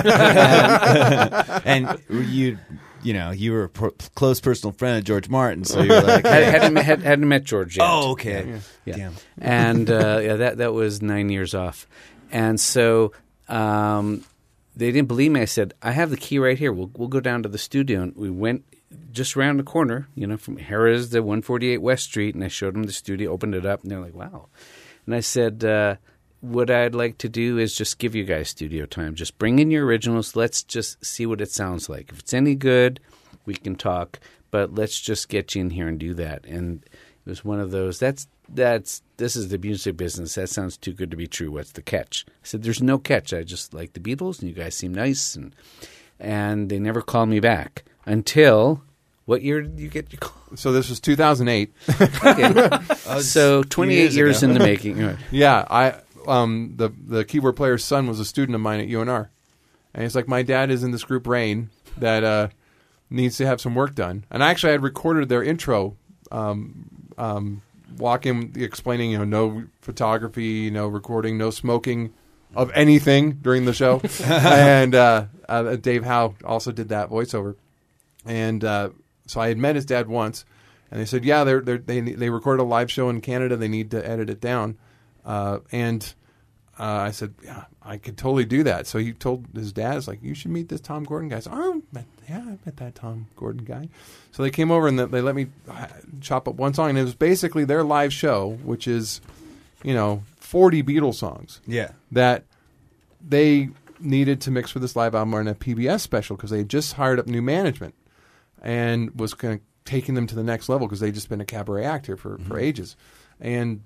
And you, you know, you were a pro- close personal friend of George Martin, so you were like, I hey. hadn't, had, hadn't met George yet. Oh, okay. Yeah. Damn. And uh, yeah, that that was nine years off. And so um, they didn't believe me. I said, I have the key right here. We'll we'll go down to the studio. And we went just around the corner, you know, from Harrah's to one forty-eight West Street, and I showed them the studio, opened it up, and they're like, wow. And I said, uh, what I'd like to do is just give you guys studio time. Just bring in your originals. Let's just see what it sounds like. If it's any good, we can talk, but let's just get you in here and do that. And it was one of those, that's, that's, this is the music business. That sounds too good to be true. What's the catch? I said, there's no catch. I just like the Beatles, and you guys seem nice. And and they never called me back until, what year did you get your call? So this was two thousand eight. Okay. So twenty-eight years years, ago. in the making. Right. Yeah, I um the the keyboard player's son was a student of mine at U N R, and he's like, my dad is in this group Rain that uh, needs to have some work done. And actually, I had recorded their intro, um, um, walking, explaining, you know, no photography, no recording, no smoking of anything during the show. And uh, uh, Dave Howe also did that voiceover, and uh, so I had met his dad once, and they said, yeah, they're, they're, they they recorded a live show in Canada. They need to edit it down. Uh, and uh, I said, yeah, I could totally do that. So he told his dad, "It's like, you should meet this Tom Gordon guy." So, oh, met, yeah, I met that Tom Gordon guy. So they came over and they let me chop up one song. And it was basically their live show, which is, you know, forty Beatles songs. Yeah. That they needed to mix for this live album or in a P B S special because they had just hired up new management and was kind of taking them to the next level because they'd just been a cabaret act here for, mm-hmm. for ages. And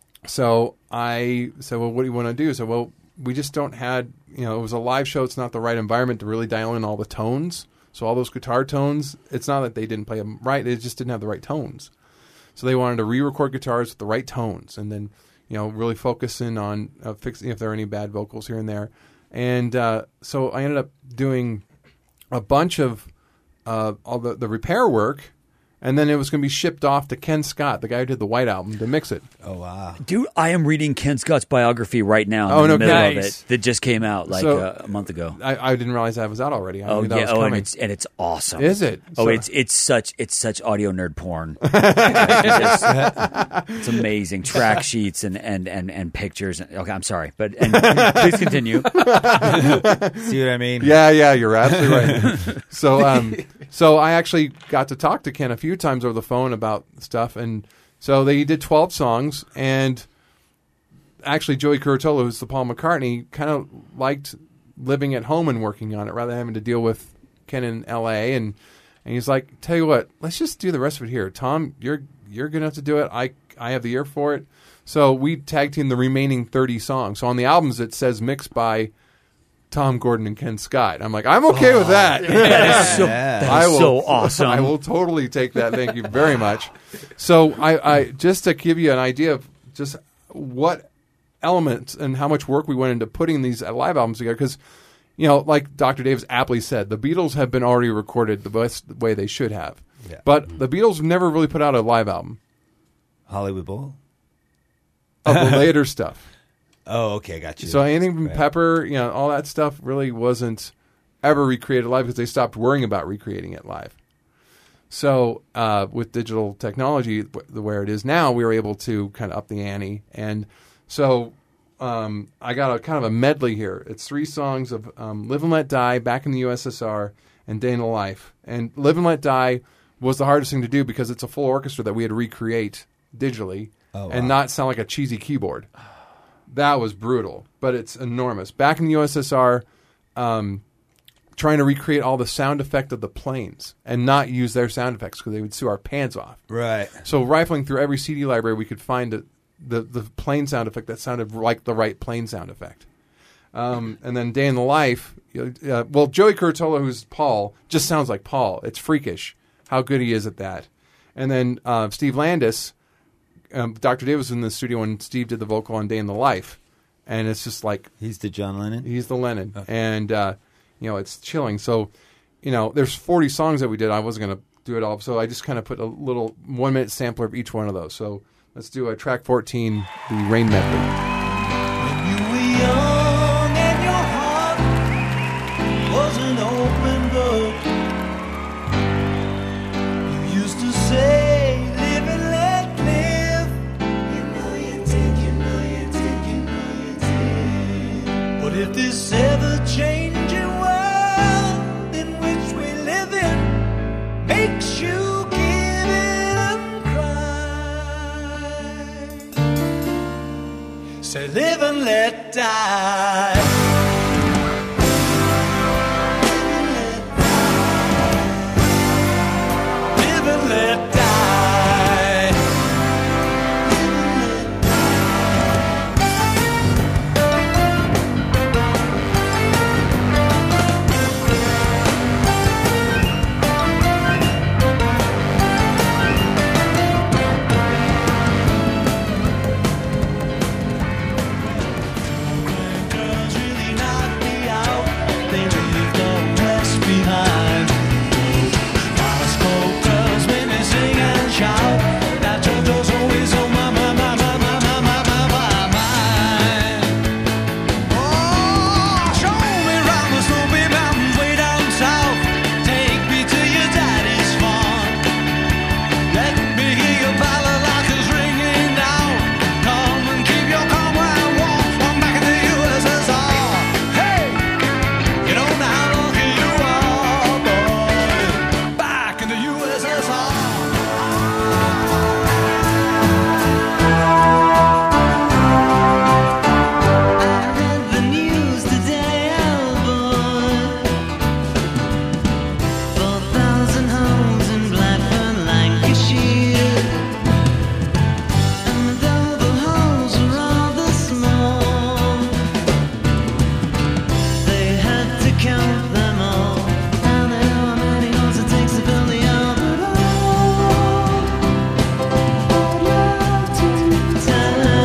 so I said, well, what do you want to do? So, well, we just don't had, you know, it was a live show. It's not the right environment to really dial in all the tones. So all those guitar tones, it's not that they didn't play them right. They just didn't have the right tones. So they wanted to re-record guitars with the right tones and then, you know, really focusing on uh, fixing if there are any bad vocals here and there. And uh, so I ended up doing a bunch of uh, all the, the repair work. And then it was going to be shipped off to Ken Scott, the guy who did the White Album, to mix it. Oh, wow. Dude, I am reading Ken Scott's biography right now. Oh, in the no middle kidding. of it that just came out like So, uh, a month ago. I, I didn't realize that was out already. I Oh knew that yeah, was oh, and coming. it's and it's awesome. Is it? Oh, So- it's it's such it's such audio nerd porn. it's, just- it's amazing. Track sheets and, and, and, and pictures. Okay, I'm sorry, but and, please continue. See what I mean? Yeah, yeah, you're absolutely right. So, um, so I actually got to talk to Ken a few times over the phone about stuff, and so they did twelve songs, and actually Joey Curatola, who's the Paul McCartney, kind of liked living at home and working on it rather than having to deal with Ken in L A, and and he's like, tell you what, let's just do the rest of it here. Tom, you're you're good enough to do it. I I have the ear for it. So we tag teamed the remaining thirty songs. So on the albums it says mixed by Tom Gordon and Ken Scott. I'm like, I'm okay with that. That is so, Yeah. that I is will, so awesome. I will totally take that. Thank you very much. So I, I just to give you an idea of just what elements and how much work we went into putting these live albums together. Because, you know, like Doctor Davis aptly said, the Beatles have been already recorded the best way they should have. Yeah. But the Beatles never really put out a live album Hollywood Bowl? of the later stuff. Oh, okay, got you. So anything from Right. Pepper, you know, all that stuff really wasn't ever recreated live because they stopped worrying about recreating it live. So uh, with digital technology, w- the where it is now, we were able to kind of up the ante. And so um, I got a kind of a medley here. It's three songs of um, Live and Let Die, Back in the U S S R, and Day in the Life. And Live and Let Die was the hardest thing to do because it's a full orchestra that we had to recreate digitally Oh, and wow. not sound like a cheesy keyboard. That was brutal, but it's enormous. Back in the U S S R, um, trying to recreate all the sound effect of the planes and not use their sound effects because they would sue our pants off. Right. So rifling through every C D library, we could find a, the the plane sound effect that sounded like the right plane sound effect. Um, and then Day in the Life, you know, uh, well, Joey Curatola, who's Paul, just sounds like Paul. It's freakish how good he is at that. And then uh, Steve Landis, um, Doctor Dave was in the studio when Steve did the vocal on Day in the Life. And it's just like... He's the John Lennon? He's the Lennon. Oh. And, uh, you know, it's chilling. So, you know, there's forty songs that we did. I wasn't going to do it all. So I just kind of put a little one-minute sampler of each one of those. So let's do a track fourteen, the Rain Medley. You were young and your heart was an open book. You used to say, live and let live. You know you did, you know you did, you know you did. But if this ever-changing world in which we live in makes you give in and cry, say live and let die. Live and let die. Girls really knock me out. They leave the West behind. Moscow girls when they sing and shout. That JoJo's always on my, my, my, my, my, my, my, my, my mind. Oh, show me round the Snowy Mountains way down south. Take me to your daddy's farm. Let me hear your balalaikas ringing out. Come and keep your comrade warm. I'm back in the U S S R. Hey, you don't know how lucky you are, boy. Back in the U S S R. I read the news today, oh boy. Four thousand homes in Blackburn, Lancashire. And though the holes were rather small, they had to count them all. And they know how many holes it takes to build the Albert Hall. I'd love to tell you.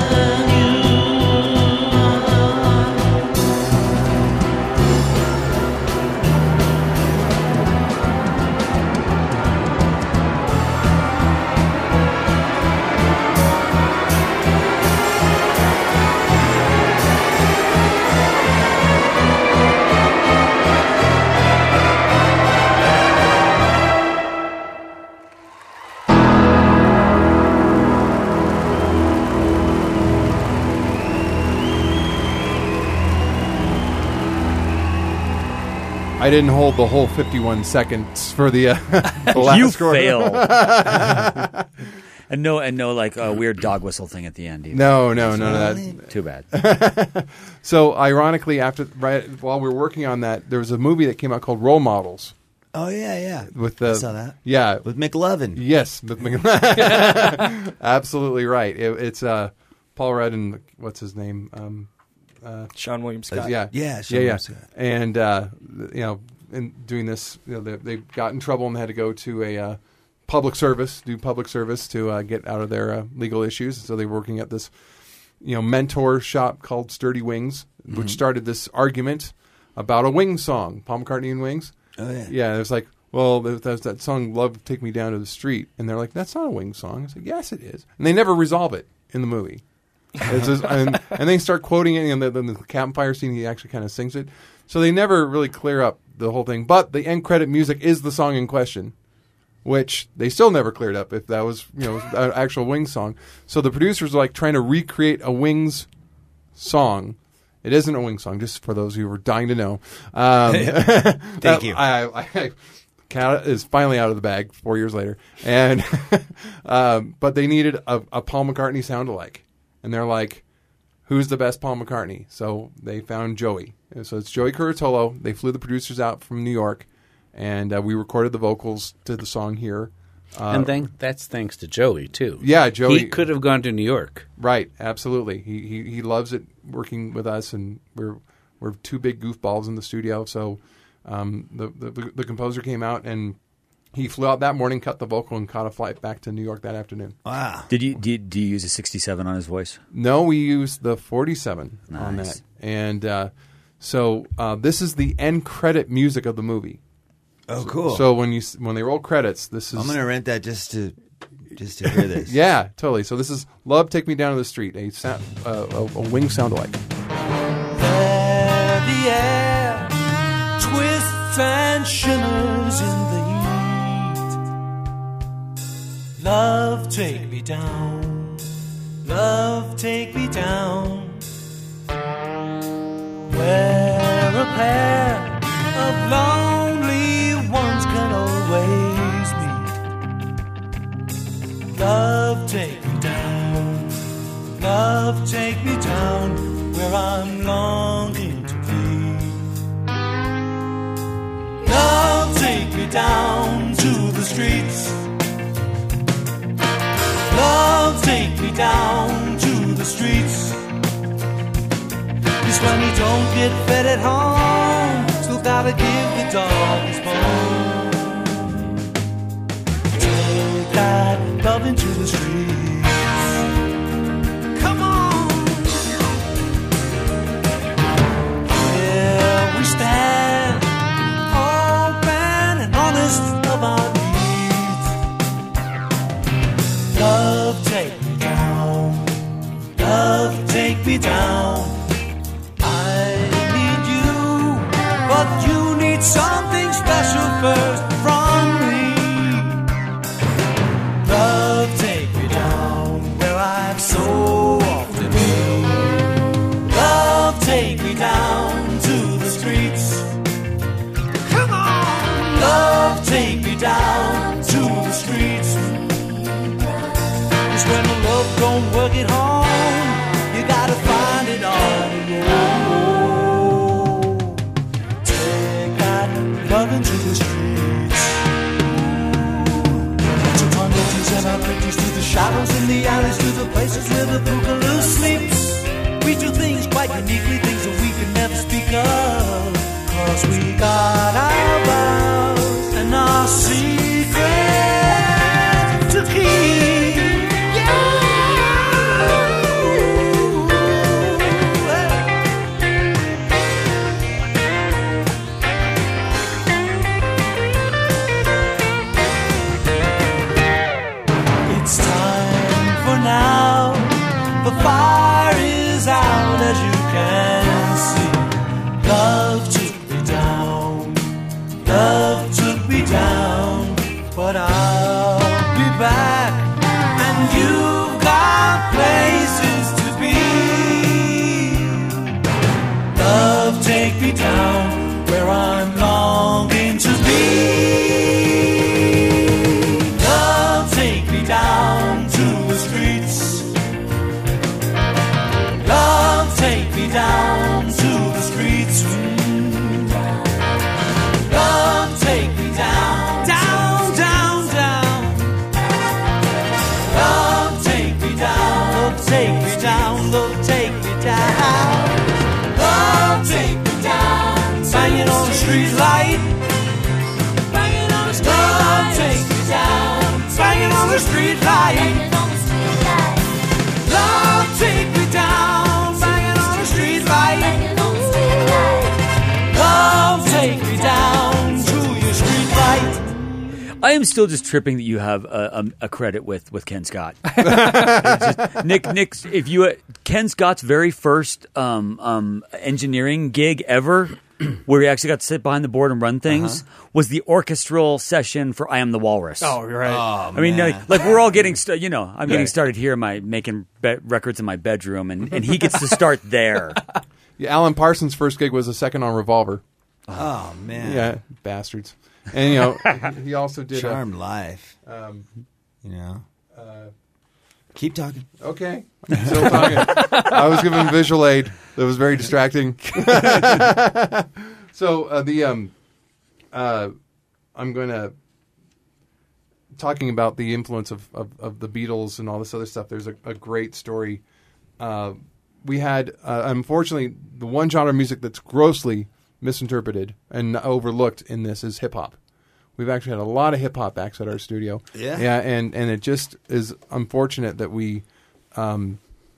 I didn't hold the whole fifty-one seconds for the, uh, the last You quarter. fail. And no, and no, like a weird dog whistle thing at the end. Either. No, no, none of that. Too bad. So, ironically, after right while we were working on that, there was a movie that came out called Role Models. Oh, yeah, yeah. With the I saw that. Yeah, With McLovin. yes, with Mc- absolutely right. It, it's uh, Paul Rudd and what's his name? Um, uh, Sean William Scott. yeah, Yeah, yeah, Sean yeah. William Scott. And uh, you know, in doing this, you know, they, they got in trouble and had to go to a uh, public service, do public service to uh, get out of their uh, legal issues. So they were working at this, you know, mentor shop called Sturdy Wings, Mm-hmm. which started this argument about a Wings song, Paul McCartney and Wings. Oh, yeah. Yeah, it was like, well, there- there's that song, Love Take Me Down to the Street. And they're like, that's not a Wings song. I said, yes, it is. And they never resolve it in the movie. It's just, and, and they start quoting it, and then the, the campfire scene, he actually kind of sings it. So they never really clear up the whole thing. But the end credit music is the song in question, which they still never cleared up if that was, you know, an actual Wings song. So the producers were like trying to recreate a Wings song. It isn't a Wings song, just for those who were dying to know. Um, Thank you. I, I, I, Cat is finally out of the bag four years later, and um, but they needed a, a Paul McCartney sound-alike, and they're like, "Who's the best Paul McCartney?" So they found Joey. And so it's Joey Curatolo. They flew the producers out from New York, and uh, we recorded the vocals to the song here. Uh, and thank, that's thanks to Joey, too. Yeah, Joey. He could have gone to New York. Right, absolutely. He, he he loves it working with us, and we're we're two big goofballs in the studio. So um, the, the the composer came out, and he flew out that morning, cut the vocal, and caught a flight back to New York that afternoon. Wow. Did you, do you do you use a sixty-seven on his voice? No, we used the forty-seven on Nice. that. And uh, so uh, this is the end credit music of the movie. Oh, cool. So when you s- when they roll credits, this is I'm gonna rent that just to just to hear this. yeah, totally. So this is "Love Take Me Down to the Street," a sound, uh, a, a wing sound alike. There the air twists and shimmers in the heat. Love, take me down. Love, take me down. Where a pair of lonely ones can always meet. Love, take me down. Love, take me down where I'm longing to be. Love, take me down to the streets. Love, take me down to the streets. Cause when you don't get fed at home, still gotta give the dog his bone. Take that love into the streets. Come on. Here we stand, open and honest of our needs. Love, take me down. Love, take me down. But you need something special first from me. Love, take me down where I've so often been. Love, take me down to the streets. Come on. Love, take me down to the streets. Cause when the love don't work at home, you gotta find it on your own. Love into the streets. To turn the tears and our pictures to the shadows in the alleys, to the places where the boogaloo sleeps. We do things quite uniquely, things that we can never speak of. Cause we got our vows and our secrets to keep. The fire is out, as you can see. Love took me down, love took me down, but I'll be back, and you've got places to be. Love, take me down where I'm longing to be. Love, take me down to the streets. Love, take me down to the streets. Love, take me down, down, down, down. Love, take me down, love, take me down, love, take me down. Love, take me down, banging on the street light. Banging on the street light. Love, take me down, banging on the street light. Love, take me down, banging on the street light. Love, take me down to your street light. I am still just tripping that you have a, a, a credit with, with Ken Scott. It's just, Nick, Nick, if you uh, Ken Scott's very first um, um, engineering gig ever where he actually got to sit behind the board and run things, was the orchestral session for "I Am the Walrus." Oh, right. Oh, I mean, man. like, like we're all getting, st- you know, I'm getting Right. started here, my making be- records in my bedroom, and, and he gets to start there. Yeah, Alan Parsons' first gig was a second on Revolver. Oh man. Yeah, bastards. And you know, he also did. Charmed life. A, um, You know. uh, Keep talking. okay, I'm still talking. I was given visual aid that was very distracting. So uh, the um, uh, I'm going to talking about the influence of, of, of the Beatles and all this other stuff. There's a, a great story. Uh, we had uh, unfortunately the one genre of music that's grossly misinterpreted and overlooked in this is hip hop. We've actually had a lot of hip hop acts at our studio. Yeah. Yeah, and, and it just is unfortunate that we um,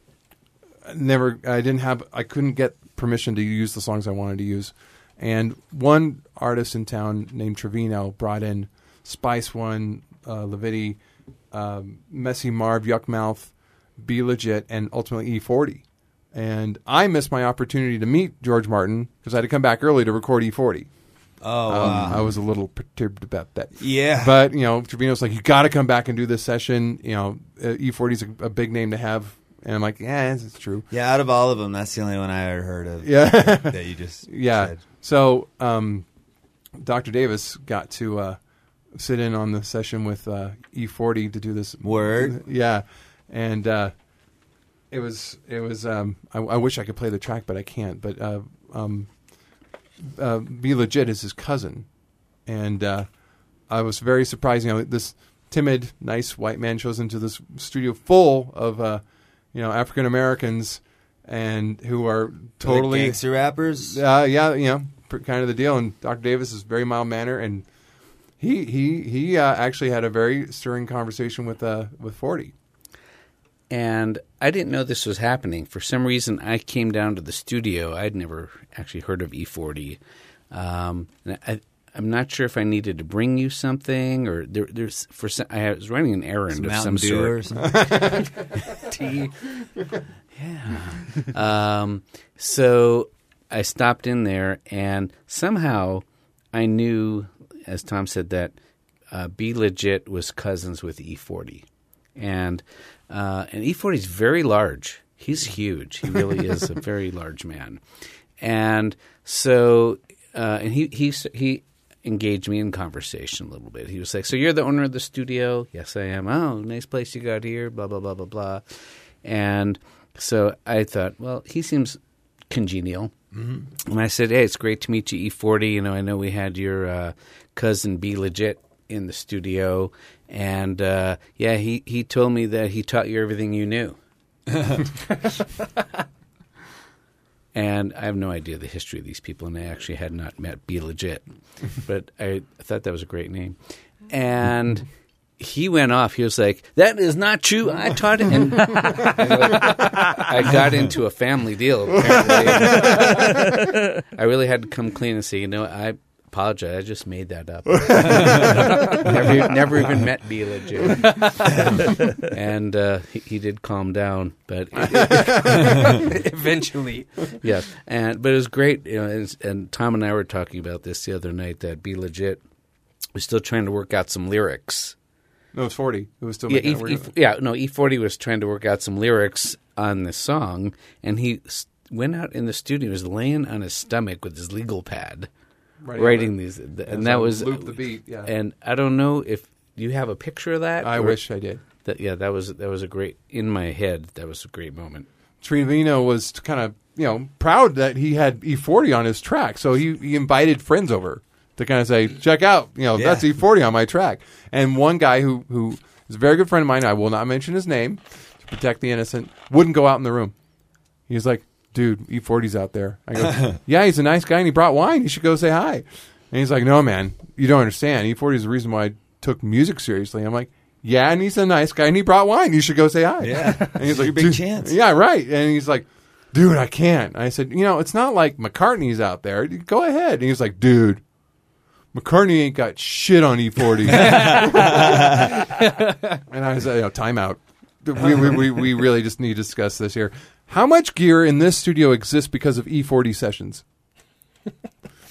never, I didn't have, I couldn't get permission to use the songs I wanted to use. And one artist in town named Trevino brought in Spice One, uh, Leviti, um, Messy Marv, Yuckmouth, Be Legit, and ultimately E forty. And I missed my opportunity to meet George Martin because I had to come back early to record E forty. Oh, Um, wow. I was a little perturbed about that. Yeah. But, you know, Trevino's like, you got to come back and do this session. You know, uh, E forty is a, a big name to have. And I'm like, yeah, it's true. Yeah, out of all of them, that's the only one I ever heard of. Yeah. that you just Yeah. said. So um, Doctor Davis got to uh, sit in on the session with uh, E forty to do this. Word. Yeah. And uh, it was, it was um, I, I wish I could play the track, but I can't. But uh, um, uh, Be Legit is his cousin. And uh, I was very surprised. You know, this timid, nice white man shows into this studio full of, uh, you know, African Americans and who are totally Like gangster rappers. uh, yeah, you know, pr- kind of the deal. And Doctor Davis is very mild mannered, and he he he uh, actually had a very stirring conversation with uh with forty. And I didn't know this was happening. For some reason, I came down to the studio. I'd never actually heard of E forty. Um, and I, I'm not sure if I needed to bring you something or there, there's for some, I was running an errand Some of Mountain some Dew sort. or something. Tea. Yeah. Um, so I stopped in there, and somehow I knew, as Tom said, that uh, Be Legit was cousins with E forty, and uh, and E forty is very large. He's huge. He really is a very large man, and so uh, and he he he. engaged me in conversation a little bit. He was like, so you're the owner of the studio? Yes, I am. Oh, nice place you got here, blah, blah, blah, blah, blah. And so I thought, well, he seems congenial. Mm-hmm. And I said, hey, it's great to meet you, E forty. You know, I know we had your uh, cousin Be Legit in the studio. And, uh, yeah, he, he told me that he taught you everything you knew. And I have no idea the history of these people, and I actually had not met Be Legit. But I thought that was a great name. And he went off. He was like, that is not true. I taught it. And I got into a family deal, apparently. I really had to come clean and say, you know, I apologize. I just made that up. never, never even met Be Legit. And uh, he, he did calm down, but Eventually. yes, and but it was great. You know, and, and Tom and I were talking about this the other night. That Be Legit was still trying to work out some lyrics. No, it was forty. It was still Yeah, making e, it e, work. yeah, no, E forty was trying to work out some lyrics on this song, and he s- went out in the studio. He was laying on his stomach with his legal pad, Writing writing the- these, and as that I was loop the beat, yeah. And I don't know if you have a picture of that. I or- wish I did. That, yeah, that was that was a great in my head. That was a great moment. Trevino was kind of, you know, proud that he had E forty on his track. So he, he invited friends over to kind of say, check out, you know, Yeah. that's E forty on my track. And one guy who, who is a very good friend of mine, I will not mention his name to protect the innocent, wouldn't go out in the room. He was like, dude, E forty's out there. I go, yeah, he's a nice guy and he brought wine. You should go say hi. And he's like, no, man, you don't understand. E forty is the reason why I took music seriously. I'm like, yeah, and he's a nice guy, and he brought wine. You should go say hi. Yeah. And he's like, Your big "Dude." chance. Yeah, right. And he's like, dude, I can't. I said, you know, it's not like McCartney's out there. Go ahead. And he was like, dude, McCartney ain't got shit on E forty. And I said, you know, time out. We, we, we, we really just need to discuss this here. How much gear in this studio exists because of E forty sessions?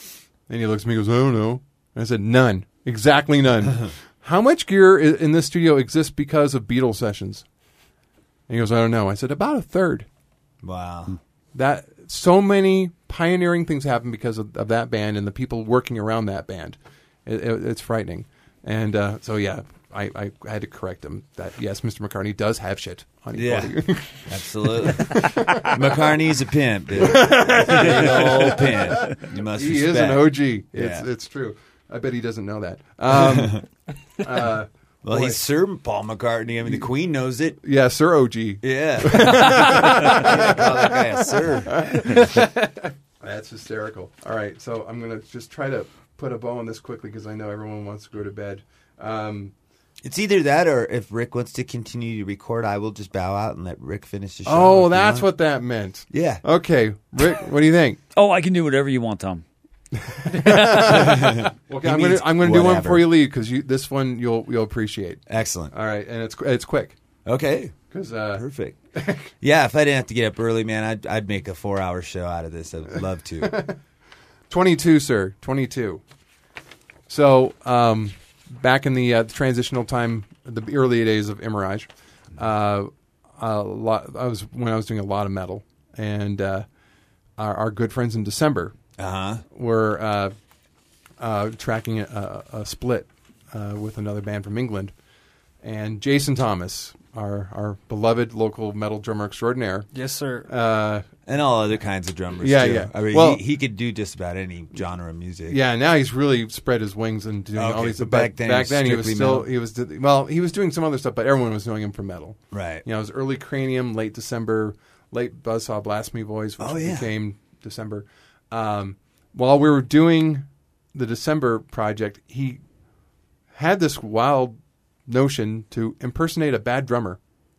And he looks at me and goes, I don't know. And I said, none. Exactly none. How much gear i- in this studio exists because of Beatles sessions? And he goes, I don't know. I said, about a third. Wow. That so many pioneering things happen because of, of that band and the people working around that band. It, it, it's frightening. And uh, so, yeah, I, I had to correct him that, yes, Mister McCartney does have shit on his Yeah. body. Absolutely. McCartney's a pimp, dude. Big old pimp. You must He respect. is an O G. It's Yeah. it's true. I bet he doesn't know that. Um, uh, Well, boy. he's Sir Paul McCartney. I mean, the Queen knows it. Yeah, Sir O G. Yeah. Yeah, call that guy a sir. That's hysterical. All right, so I'm going to just try to put a bow on this quickly because I know everyone wants to go to bed. Um, It's either that or if Rick wants to continue to record, I will just bow out and let Rick finish the show. oh, if you that's want. what that meant. Yeah. Okay, Rick, what do you think? Oh, I can do whatever you want, Tom. Okay, I'm going means to I'm going to do one whatever. before you leave because you, this one you'll you'll appreciate. Excellent. All right, and it's it's quick Okay. because uh, Perfect. Yeah, if I didn't have to get up early, man, I'd, I'd make a four-hour show out of this. I'd love to. twenty-two, sir, twenty-two. So, um, back in the uh, transitional time, the early days of Emerage, uh, a lot. I was when I was doing a lot of metal, and uh, our, our good friends in December Uh-huh. were uh, uh, tracking a, a split uh, with another band from England, and Jason Thomas, our our beloved local metal drummer extraordinaire. Yes, sir. Uh, And all other kinds of drummers, Yeah, too. yeah. I mean, Well- he, he could do just about any genre of music. Yeah, now he's really spread his wings and doing all Okay, these. but but back then he back was then he was strictly still metal. he was do- well he was doing some other stuff, but everyone was knowing him for metal. Right. You know, it was early Cranium, late December, late Buzzsaw Blasphemy Boys, which Oh, yeah. became December. Um, while we were doing the December project, he had this wild notion to impersonate a bad drummer.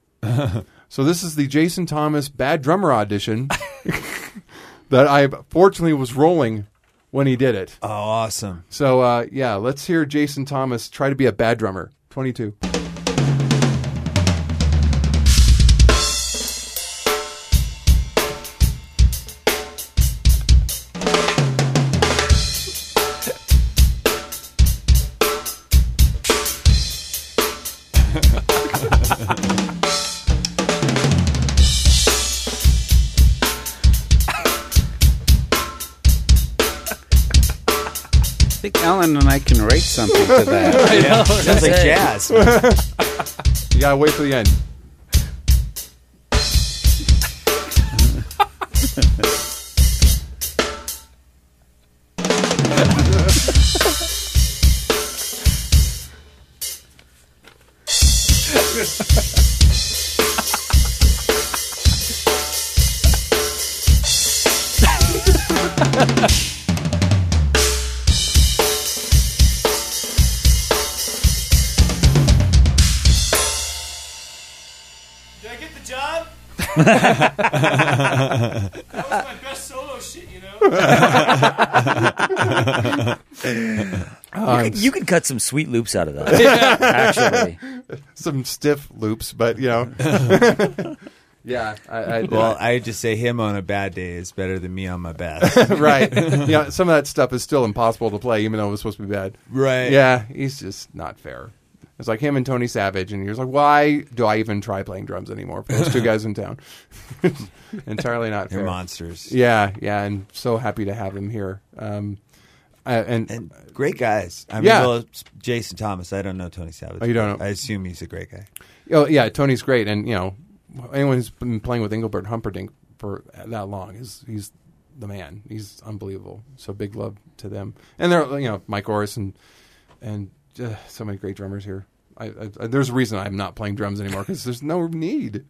So this is the Jason Thomas bad drummer audition that I fortunately was rolling when he did it. Oh, awesome. So, uh, yeah, let's hear Jason Thomas try to be a bad drummer. twenty-two. I think Alan and I can rate something to that. Sounds like jazz. You gotta wait for the end. Did I get the job? That was my best solo shit, you know? You could, you could cut some sweet loops out of that. Actually, Some stiff loops, but, you know. yeah. I, I, Well, I just say him on a bad day is better than me on my best. right. Yeah, some of that stuff is still impossible to play, even though it was supposed to be bad. Right. Yeah, he's just not fair. It's like him and Tony Savage, and he was like, why do I even try playing drums anymore for those two guys in town? Entirely not They're fair. monsters. Yeah, yeah, and so happy to have him here. Um, I, and, And great guys. I mean, Yeah. well, it's Jason Thomas. I don't know Tony Savage. Oh, you don't know? I assume he's a great guy. oh, yeah, Tony's great, and you know, anyone who's been playing with Engelbert Humperdinck for that long is he's the man. He's unbelievable. So big love to them, and they're you know Mike Orris and and uh, so many great drummers here. I, I, I, there's a reason I'm not playing drums anymore because there's no need.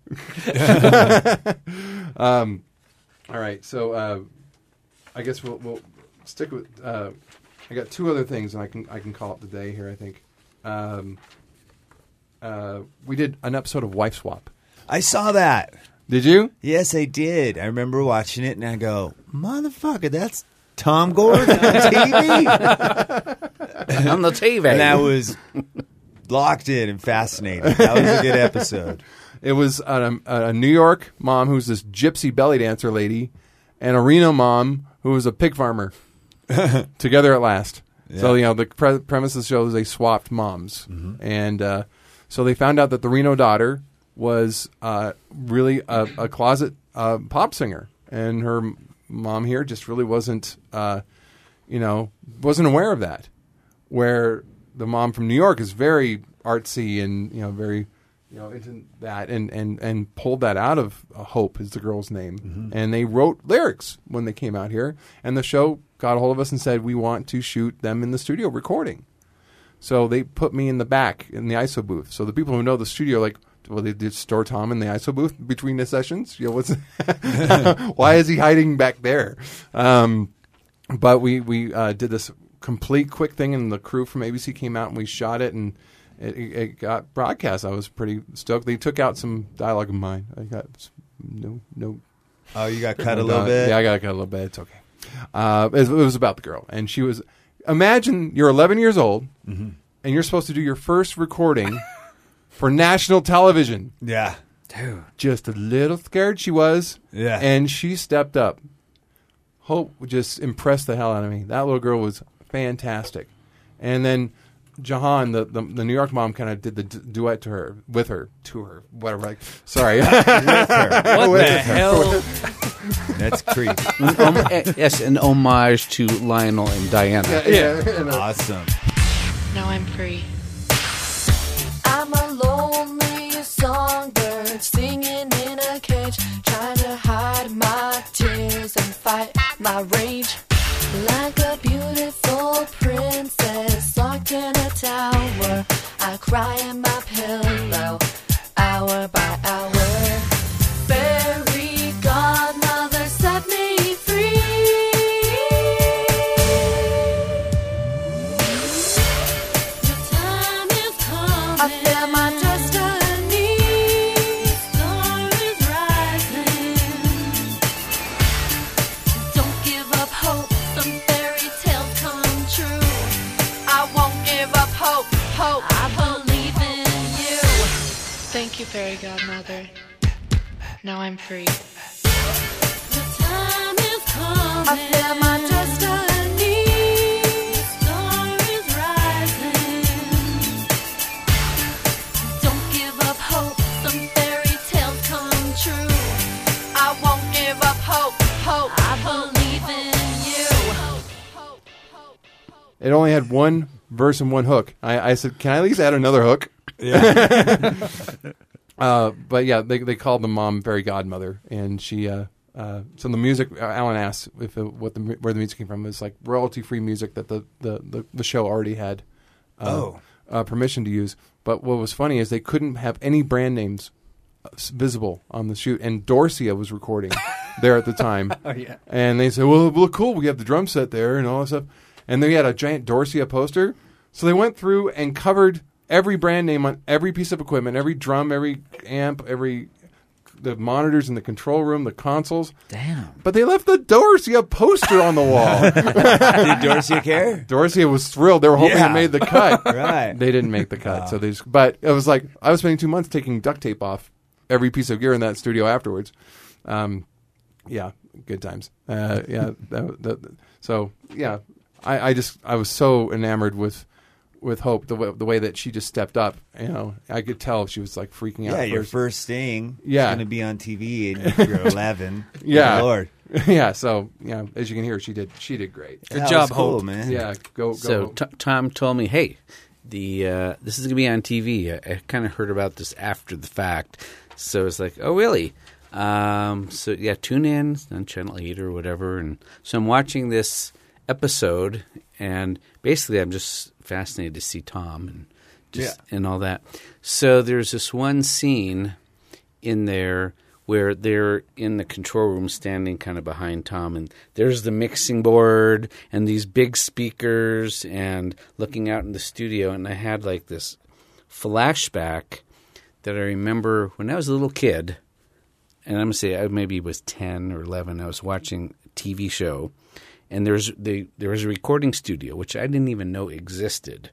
um, all right, so uh, I guess we'll, we'll stick with. Uh, I got two other things, and I can I can call it the day here. I think um, uh, we did an episode of Wife Swap. I saw that. Did you? Yes, I did. I remember watching it, and I go, motherfucker, that's Tom Gordon on T V? On the T V. And I was locked in and fascinated. That was a good episode. It was a, a New York mom who's this gypsy belly dancer lady, and a Reno mom who was a pig farmer. together at last. So, Yeah. you know, the pre- premise of the show is they swapped moms. And uh, so they found out that the Reno daughter was uh, really a, a closet uh, pop singer. And her m- mom here just really wasn't, uh, you know, wasn't aware of that. Where the mom from New York is very artsy and, you know, very, you know, into that and, and, and pulled that out of uh, Hope is the girl's name. And they wrote lyrics when they came out here. And the show got a hold of us and said, we want to shoot them in the studio recording. So they put me in the back in the I S O booth. So the people who know the studio, like, well, they did store Tom in the I S O booth between the sessions. You know, what's why is he hiding back there? Um, but we we uh, did this complete quick thing, and the crew from A B C came out and we shot it, and it, it got broadcast. I was pretty stoked. They took out some dialogue of mine. I got no no. Oh, you got cut a little Uh, bit? Yeah, I got cut a little bit. It's okay. Uh, it, it was about the girl, and she was. Imagine you're eleven years old, Mm-hmm. and you're supposed to do your first recording for national television. Yeah. Just a little scared she was, Yeah. and she stepped up. Hope just impressed the hell out of me. That little girl was fantastic, and then Jahan, the, the, the New York mom, kind of did the d- duet to her, with her, to her, whatever. Like, sorry, What the hell? That's creepy. An om- eh, yes, an homage to Lionel and Diana. yeah. Awesome. Now I'm free. I'm a lonely songbird singing in a cage, trying to hide my tears and fight my rage. Like a beautiful princess locked in a tower, I cry in my pillow, hour by hour. Fairy godmother set me free. The time is coming. I feel my destiny. The star is rising. Don't give up hope. Some fairy tales come true. I won't give up hope. Hope. I believe in you. Thank you, fairy godmother. Now I'm free. The time is coming. I feel my destiny. The star is rising. Don't give up hope. Some fairy tales come true. I won't give up hope. Hope. I believe in you. It only had one verse and one hook. I, I said, "Can I at least add another hook?" Uh, but yeah, they they called the mom fairy godmother, and she. Uh, uh, so the music, uh, Alan asked if it, what the mu- where the music came from. It's like royalty free music that the, the, the, the show already had uh, Oh. uh, permission to use. But what was funny is they couldn't have any brand names uh, s- visible on the shoot, and Dorcia was recording there at the time. Oh, yeah. And they said, "Well, look cool. We have the drum set there and all that stuff." And they had a giant Dorcia poster, so they went through and covered every brand name on every piece of equipment, every drum, every amp, every the monitors in the control room, the consoles. Damn. But they left the Dorcia poster on the wall. Did Dorcia care? Dorcia was thrilled. They were hoping Yeah. it made the cut. Right. They didn't make the cut. So they just, but it was like I was spending two months taking duct tape off every piece of gear in that studio afterwards. Um, yeah, good times. Uh, yeah. That, that, so yeah, I, I just I was so enamored with with Hope the way, the way that she just stepped up. You know, I could tell she was like freaking out. Yeah, at your first. first thing Yeah. is going to be on T V and you're eleven. Yeah. Good Lord. Yeah. So yeah, as you can hear, she did she did great. Good That job, was cool, Hope. man. Yeah. Go go. So Hope. t- Tom told me, "Hey, the uh, this is going to be on T V." I, I kind of heard about this after the fact, so it's like, "Oh, really?" Um, so yeah, tune in on Channel Eight or whatever, and so I'm watching this episode, and basically, I'm just fascinated to see Tom and just and all that. So there's this one scene in there where they're in the control room standing kind of behind Tom, and there's the mixing board and these big speakers and looking out in the studio, and I had like this flashback that I remember when I was a little kid, and I'm going to say I maybe was ten or eleven, I was watching a T V show, and there's the, there was a recording studio, which I didn't even know existed.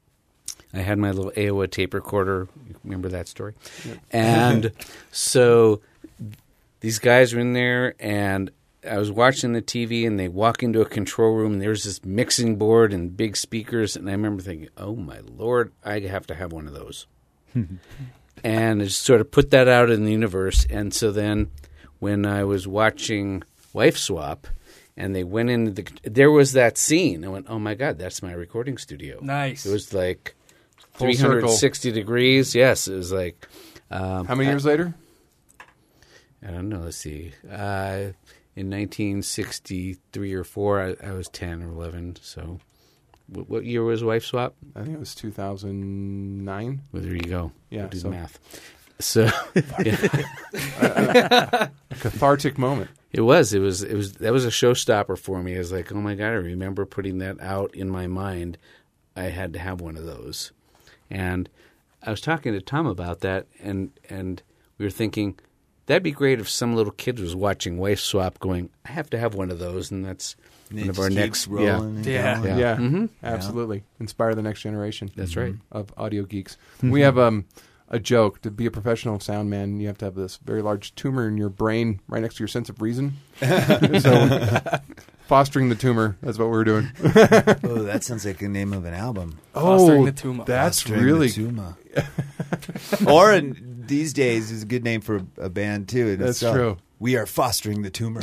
I had my little A O A tape recorder. Remember that story? And so these guys were in there, and I was watching the T V, and they walk into a control room, and there's this mixing board and big speakers, and I remember thinking, "Oh my Lord, I have to have one of those." And I just sort of put that out in the universe. And so then, when I was watching Wife Swap, and they went into the, there was that scene. I went, "Oh my God, that's my recording studio." Nice. It was like Full three hundred sixty degrees. Yes, it was like. Um, How many I- years later? I don't know. Let's see. Uh, in nineteen sixty-three or four, I, I was ten or eleven. So, what, what year was Wife Swap? I think it was two thousand nine. Well, there you go. Yeah, Go do so- the math. So, yeah, A cathartic moment. it was. It was. It was. That was a showstopper for me. I was like, oh my God! I remember putting that out in my mind. I had to have one of those, and I was talking to Tom about that, and and we were thinking. That'd be great if some little kid was watching Wife Swap going, I have to have one of those, and that's And one it of our just next... keeps rolling and Yeah. going. Yeah. Yeah, Mm-hmm. absolutely. Inspire the next generation. That's right. Of audio geeks. We have um, a joke. To be a professional sound man, you have to have this very large tumor in your brain right next to your sense of reason. So, fostering the tumor, that's what we're doing. Oh, that sounds like the name of an album. Fostering the tumor. That's Fostering really... the tumor. Or in these days is a good name for a band too. in That's itself. true. We are fostering the tumor.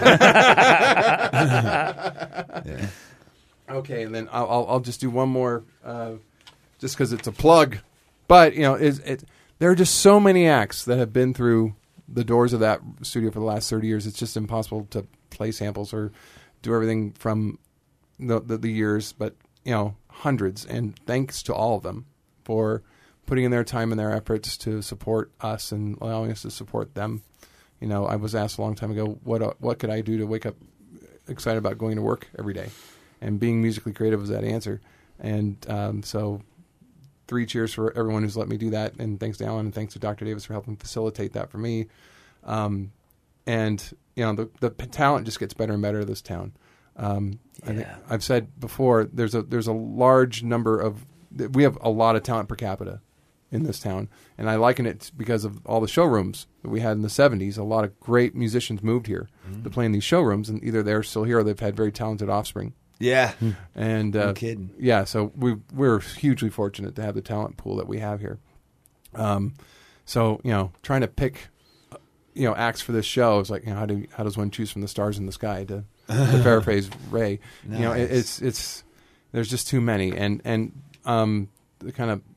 Yeah. Okay, and then I'll, I'll, I'll just do one more, uh, just because it's a plug. But you know, it's, it there are just so many acts that have been through the doors of that studio for the last thirty years. It's just impossible to play samples or do everything from the, the, the years. But you know, hundreds, and thanks to all of them for putting in their time and their efforts to support us and allowing us to support them. You know, I was asked a long time ago, what uh, what could I do to wake up excited about going to work every day? And being musically creative was that answer. And um, so three cheers for everyone who's let me do that. And thanks to Alan and thanks to Doctor Davis for helping facilitate that for me. Um, and, you know, the, the p- talent just gets better and better in this town. Um, I think I've said before, there's a there's a large number of, we have a lot of talent per capita in this town. And I liken it because of all the showrooms that we had in the seventies. A lot of great musicians moved here mm. to play in these showrooms, and either they're still here or they've had very talented offspring. Yeah. And uh, No kidding. Yeah, so we we're hugely fortunate to have the talent pool that we have here. Um, so you know, trying to pick, uh, you know, acts for this show is like, you know, how do how does one choose from the stars in the sky to, to paraphrase Ray? Nice. You know, it, it's it's there's just too many, and and um, the kind of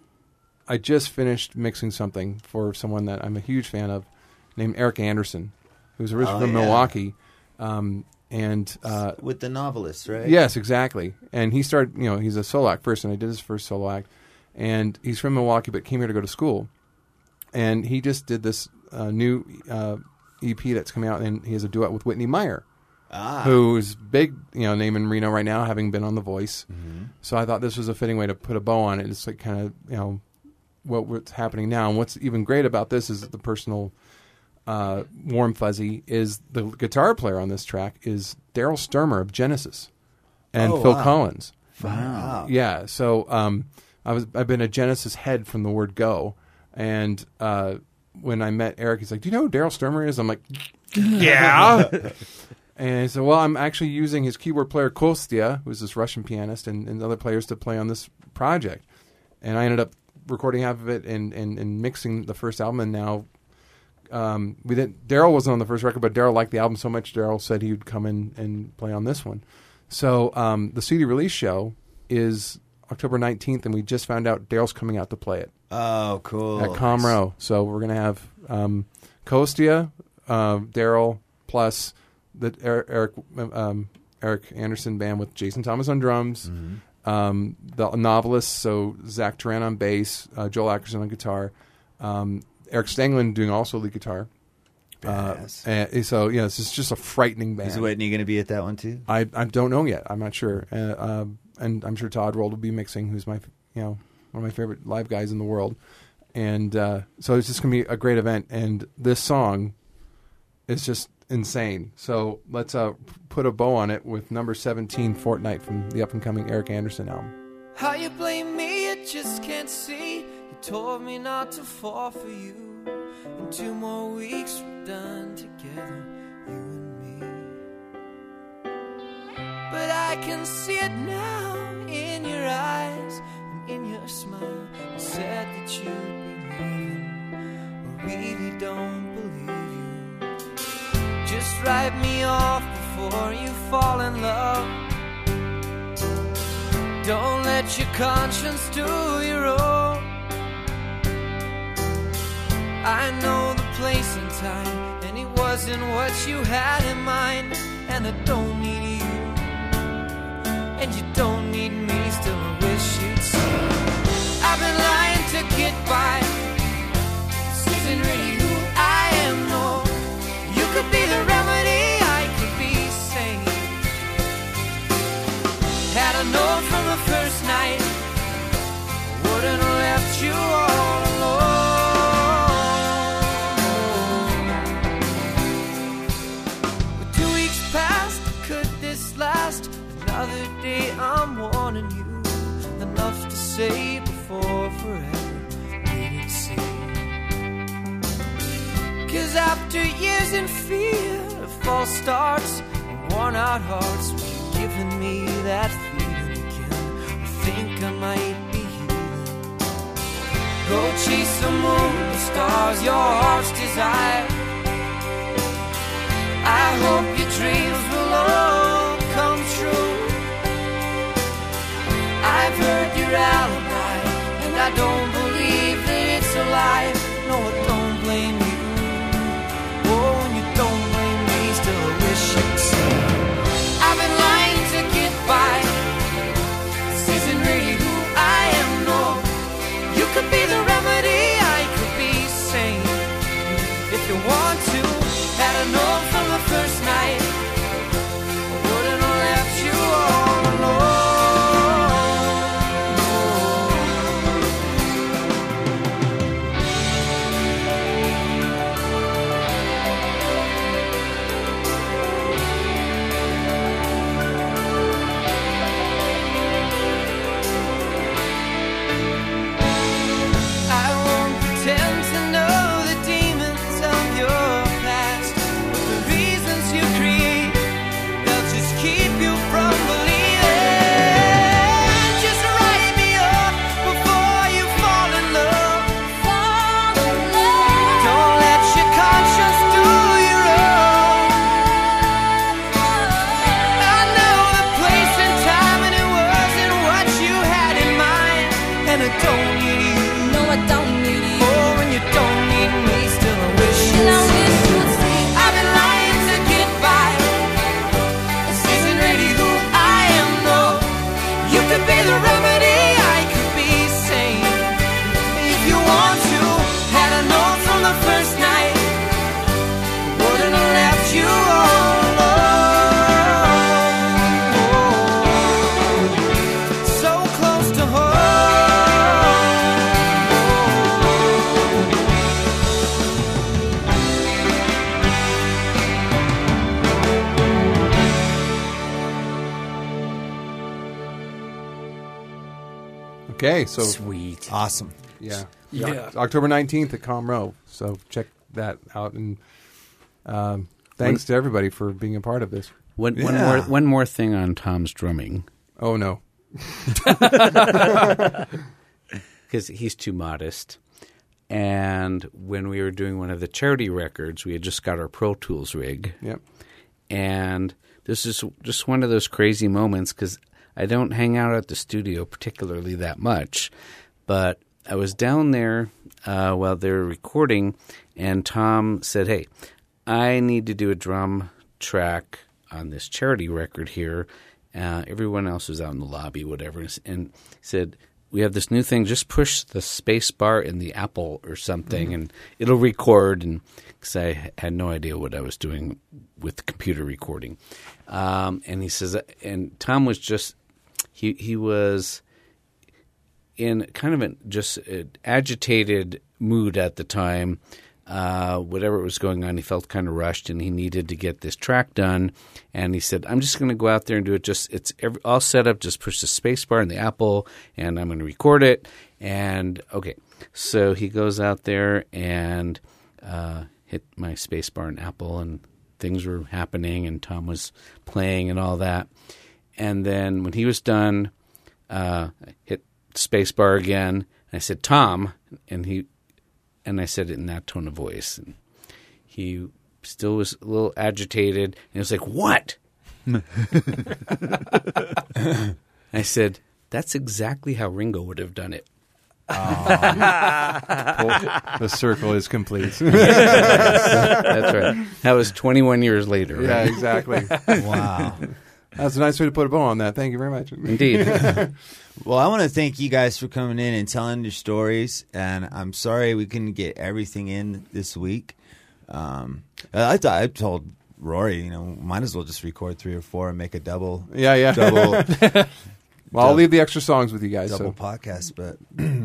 I just finished mixing something for someone that I'm a huge fan of, named Eric Anderson, who's originally Oh, from yeah. Milwaukee. Um, And uh, with the novelist, right? yes, exactly. And he started, you know, he's a solo act first, and I did his first solo act. And he's from Milwaukee, but came here to go to school. And he just did this uh, new uh, E P that's coming out, and he has a duet with Whitney Meyer, Ah. who's big, you know, name in Reno right now, having been on The Voice. Mm-hmm. So I thought this was a fitting way to put a bow on it. It's like kind of, you know, what what's happening now. And what's even great about this is the personal. Uh, warm fuzzy is the guitar player on this track is Daryl Sturmer of Genesis and Oh, Phil wow. Collins. Wow. Yeah, so um, I was I've been a Genesis head from the word go, and uh, when I met Eric, he's like, "Do you know who Daryl Sturmer is?" I'm like, "Yeah." And he said, "Well, I'm actually using his keyboard player Kostya, who's this Russian pianist, and, and other players to play on this project." And I ended up recording half of it and, and, and mixing the first album, and now. Um, we didn't. Daryl wasn't on the first record, but Daryl liked the album so much. Daryl said he would come in and play on this one. So um, the C D release show is October nineteenth, and we just found out Daryl's coming out to play it Oh, cool. at Comro. So we're gonna have um, Kostya, uh, Daryl, plus the Eric Eric, um, Eric Anderson band with Jason Thomas on drums, Mm-hmm. um, the novelists. So Zach Turan on bass, uh, Joel Ackerson on guitar. Um, Eric Stanglin doing also lead guitar. Uh, Badass. and so, yeah, it's just, just a frightening band. Is Whitney going to be at that one too? I, I don't know yet. I'm not sure. Uh, uh, and I'm sure Todd Rold will be mixing, who's my, you know, one of my favorite live guys in the world. And uh, so it's just going to be a great event. And this song is just insane. So let's uh, put a bow on it with number seventeen, Fortnight, from the up-and-coming Eric Anderson album. How you blame me, you just can't see. You told me not to fall for you. In two more weeks, we're done together, you and me. I can see it now in your eyes and in your smile. You said that you'd be leaving. I really don't believe you. Just write me off before you fall in love. Don't let your conscience do you wrong. I know the place and time, and it wasn't what you had in mind. And I don't need you, and you don't need me. Still I wish you'd see I've been lying to get by. This isn't really who I am, no. You could be the remedy, I could be sane. Had I known from the first night, I wouldn't have left you all alone. But two weeks passed, could this last? Another day I'm warning you. Enough to say before forever didn't say. Cause after years in fear of false starts and worn out hearts, you've given me that feeling again. I think I might be healing. Go chase the moon, the stars, your heart's desire. I hope your dreams will all come true. I've heard your alibi, and I don't believe that it's a lie. No, I don't blame you. Oh, and you don't blame me. Still, I wish you'd see I've been lying to get by. This isn't really who I am, no. You could be the remedy, I could be sane. If you want to, had I known from the first night, I wouldn't have left you all alone. Okay, so Sweet. Awesome. yeah, Yeah. October nineteenth at Com Row. So check that out, and um, thanks to everybody for being a part of this. One, one Yeah. more one more thing on Tom's drumming, Oh no, because he's too modest. And when we were doing one of the charity records, we had just got our Pro Tools rig. yep. And this is just one of those crazy moments because I don't hang out at the studio particularly that much. But I was down there uh, while they were recording, and Tom said, hey, I need to do a drum track on this charity record here. Uh, everyone else was out in the lobby, whatever, and he said, we have this new thing, just push the space bar in the Apple or something, and it'll record. And because I had no idea what I was doing with the computer recording. Um, and he says, and Tom was just, he he was in kind of a just an agitated mood at the time. Uh, whatever was going on, he felt kind of rushed, and he needed to get this track done. And he said, I'm just going to go out there and do it. Just it's every, all set up. Just push the space bar in the Apple, and I'm going to record it. And okay, so he goes out there and uh, hit my space bar in Apple, and things were happening, and Tom was playing and all that. And then when he was done, uh, I hit spacebar again. And I said, Tom, and he, and I said it in that tone of voice. And he still was a little agitated. And he was like, what? I said, that's exactly how Ringo would have done it. The circle is complete. That's right. That was twenty-one years later. Yeah, Right? exactly. Wow. That's a nice way to put a bow on that. Thank you very much. Indeed. Well, I want to thank you guys for coming in and telling your stories. And I'm sorry we couldn't get everything in this week. Um, I thought I told Rory, you know, might as well just record three or four and make a double. Yeah, yeah. Double. Well, I'll leave the extra songs with you guys. double So. podcast, but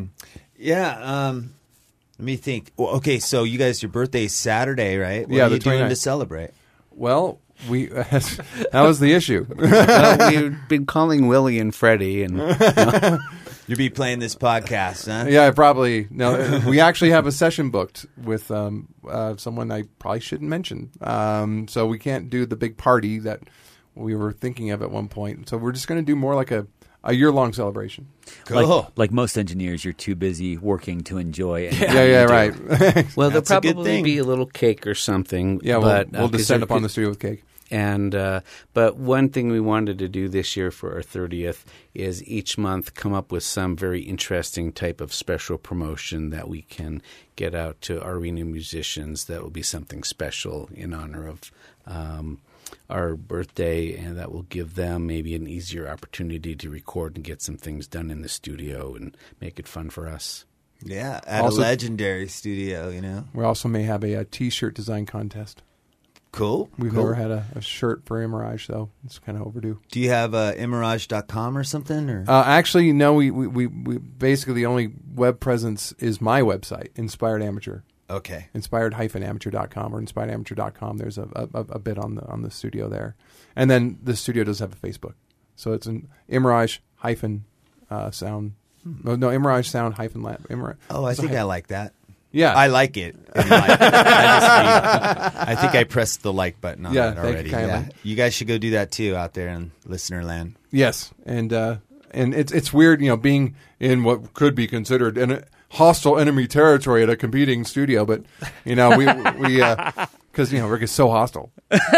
yeah. Um, let me think. Well, okay, so you guys, your birthday's Saturday, right? What Yeah, are the you doing to twenty-ninth. celebrate? Well, we that was the issue. Well, we've been calling Willie and Freddie, and You'll be playing this podcast, huh? Yeah, probably. No, we actually have a session booked with um, uh, someone I probably shouldn't mention. Um, so we can't do the big party that we were thinking of at one point. So we're just going to do more like a, a year-long celebration. Cool. Like, like most engineers, you're too busy working to enjoy it. Yeah, yeah, right. well, there'll That's a good probably thing. be a little cake or something. Yeah, we'll, but, we'll uh, just 'cause send there- up on the studio with cake. And uh, but one thing we wanted to do this year for our thirtieth is each month come up with some very interesting type of special promotion that we can get out to arena musicians. That will be something special in honor of um, our birthday, and that will give them maybe an easier opportunity to record and get some things done in the studio and make it fun for us. Yeah, at Also- a legendary studio, you know. We also may have a, a T-shirt design contest. Cool. We've cool. never had a, a shirt for Emirage, though. It's kind of overdue. Do you have uh, emirage dot com or something? Or Uh, actually, no. We, we, we, we basically the only web presence is my website, Inspired Amateur. okay. inspired dash amateur dot com or inspired amateur dot com. There's a, a, a bit on the on the studio there. And then the studio does have a Facebook. So it's an Emirage hyphen uh, sound. No, no, Emirage sound hyphen lab. Emirage. Oh, I It's a think hy- I like that. Yeah. I like it. I, like, I, just need- I think I pressed the like button on Yeah, it thank you already. kindly. Yeah. You guys should go do that too out there in listener land. Yes. And uh, and it's it's weird, you know, being in what could be considered an hostile enemy territory at a competing studio, but you know, we we uh, because you know Rick is so hostile.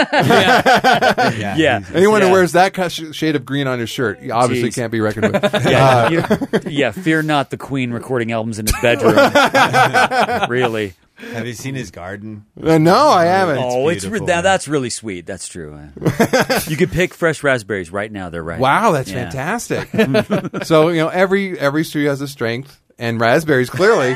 Yeah. Yeah. Anyone Yeah. who wears that kind of sh- shade of green on his shirt he obviously Jeez. can't be reckoned with. Yeah, you- yeah, fear not the Queen recording albums in his bedroom. Really. Have you seen his garden? Uh, no, I haven't. oh, it's re- beautiful, that, man. that's really sweet. That's true. Uh, you could pick fresh raspberries right now. They're right. Wow, that's Yeah. fantastic. So, you know, every every studio has a strength, and raspberries clearly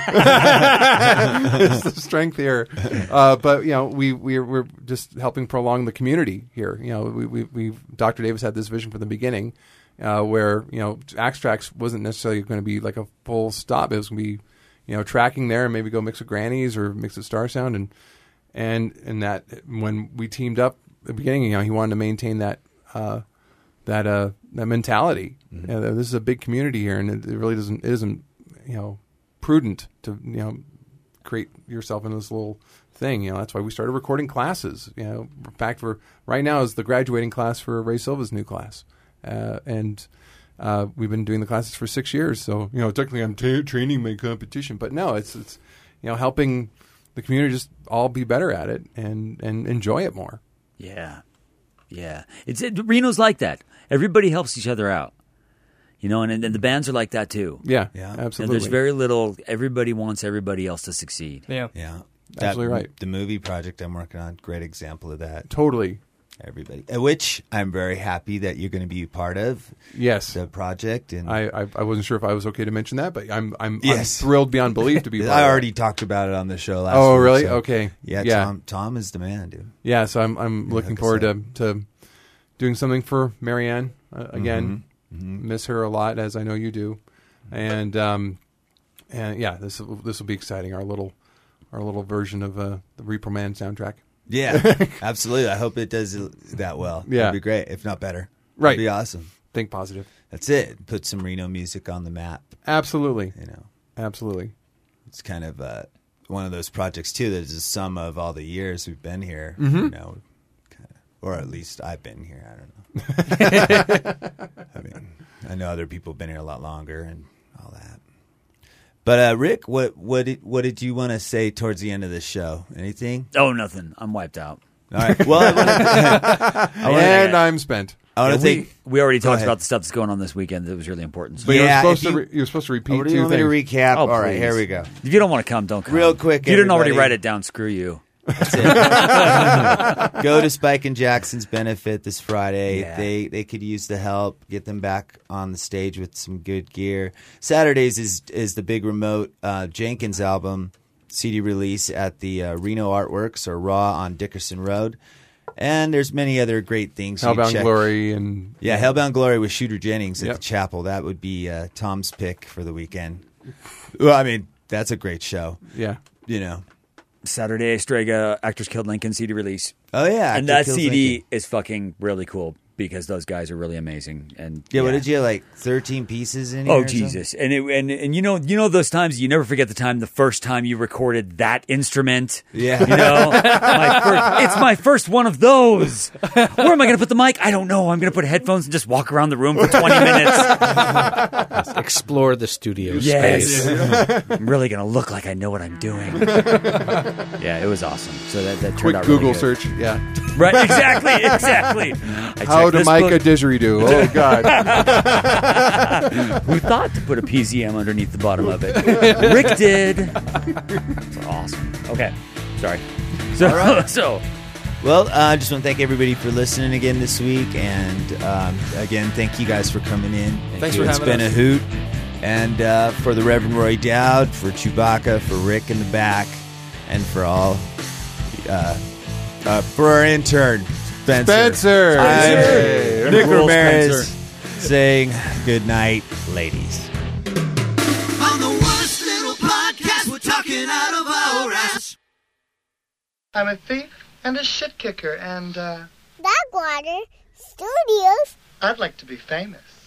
is the strength here. Uh, but you know, we we we're just helping prolong the community here. You know, we we we Doctor Davis had this vision from the beginning, uh, where you know, Axe Tracks wasn't necessarily going to be like a full stop. It was going to be, you know, tracking there and maybe go mix with Grannies or mix with Star Sound, and and and that when we teamed up at the beginning, you know, he wanted to maintain that. Uh, that uh that mentality. Mm-hmm. You know, this is a big community here, and it, it really doesn't it isn't you know prudent to you know create yourself in this little thing. You know, that's why we started recording classes. You know, in fact, we're right now is the graduating class for Ray Silva's new class, uh, and uh, we've been doing the classes for six years. So you know, technically, I'm t- training my competition, but no, it's it's you know helping the community just all be better at it and and enjoy it more. Yeah. Yeah. It's it, Reno's like that. Everybody helps each other out. You know, and, and the bands are like that too. Yeah, Yeah. And absolutely. there's very little, everybody wants everybody else to succeed. Yeah. Yeah. Absolutely right. The movie project I'm working on, great example of that. totally. Everybody. Uh, Which I'm very happy that you're going to be part of Yes. the project. And I, I I wasn't sure if I was okay to mention that, but I'm I'm, Yes. I'm thrilled beyond belief to be. Part I of it. already talked about it on the show last Oh, week, really? so- Okay. Yeah, Yeah. Tom, Tom is the man, dude. Yeah, so I'm I'm looking hook us forward up. to to doing something for Marianne uh, again. Mm-hmm. Miss her a lot, as I know you do, and um and yeah, this will- this will be exciting. Our little our little version of uh, the Repo Man soundtrack. Yeah, absolutely. I hope it does that well. Yeah. That'd be great, if not better. Right. That'd be awesome. Think positive. That's it. Put some Reno music on the map. Absolutely, You know, absolutely. it's kind of uh, one of those projects too. That is a sum of all the years we've been here. Mm-hmm. You know, kinda, or at least I've been here. I don't know. I mean, I know other people have been here a lot longer and all that. But uh, Rick, what what did, what did you want to say towards the end of the show? Anything? Oh, nothing. I'm wiped out. All right. Well, I wanna, I wanna, And I'm spent. I want Yeah, to we, think. we already Go talked ahead. about the stuff that's going on this weekend that was really important. So But Yeah, you're if supposed to you- re- you're supposed to repeat Oh, what do you two want me to things. recap? Oh, All right, please. here we go. if you don't want to come, don't come. Real quick, If you didn't already everybody. write it down, screw you. Go to Spike and Jackson's benefit this Friday. Yeah. They they could use the help. Get them back on the stage with some good gear. Saturdays is is the big remote uh, Jenkins album C D release at the uh, Reno Artworks or Raw on Dickerson Road. And there's many other great things. you Hellbound check. Glory and Yeah, Hellbound Glory with Shooter Jennings at Yep. the chapel. That would be uh, Tom's pick for the weekend. Well, I mean, that's a great show. yeah. You know. Saturday, Strega, Actors Killed Lincoln C D release. Oh yeah, and Actor that Kills C D Lincoln. is fucking really cool because those guys are really amazing. And Yeah, what did you have, like thirteen pieces in here? Oh or something? Jesus! And it, and and you know you know those times you never forget the time the first time you recorded that instrument. Yeah. you know, my first, it's my first one of those. Where am I going to put the mic? I don't know. I'm going to put headphones and just walk around the room for twenty minutes. Explore the studio Yes, space. I'm really going to look like I know what I'm doing. Yeah, it was awesome. So that that turned Quick out really Google good. search. Yeah. Right? Exactly. Exactly. I How checked to this mic book. a didgeridoo. Oh God. Who thought to put a P Z M underneath the bottom of it? Rick did. It's awesome. Okay. Sorry. So, so Well, uh, I just want to thank everybody for listening again this week, and um, again, thank you guys for coming in. Thank Thanks you. for It's having been us. a hoot, and uh, for the Reverend Roy Dowd, for Chewbacca, for Rick in the back, and for all, uh, uh, for our intern Spencer. Spencer. I'm Hey. Nick Rules, Ramirez Spencer. saying good night, ladies. On the worst little podcast, we're talking out of our ass. I'm a thief and a shit kicker, and uh, Backwater Studios. I'd like to be famous.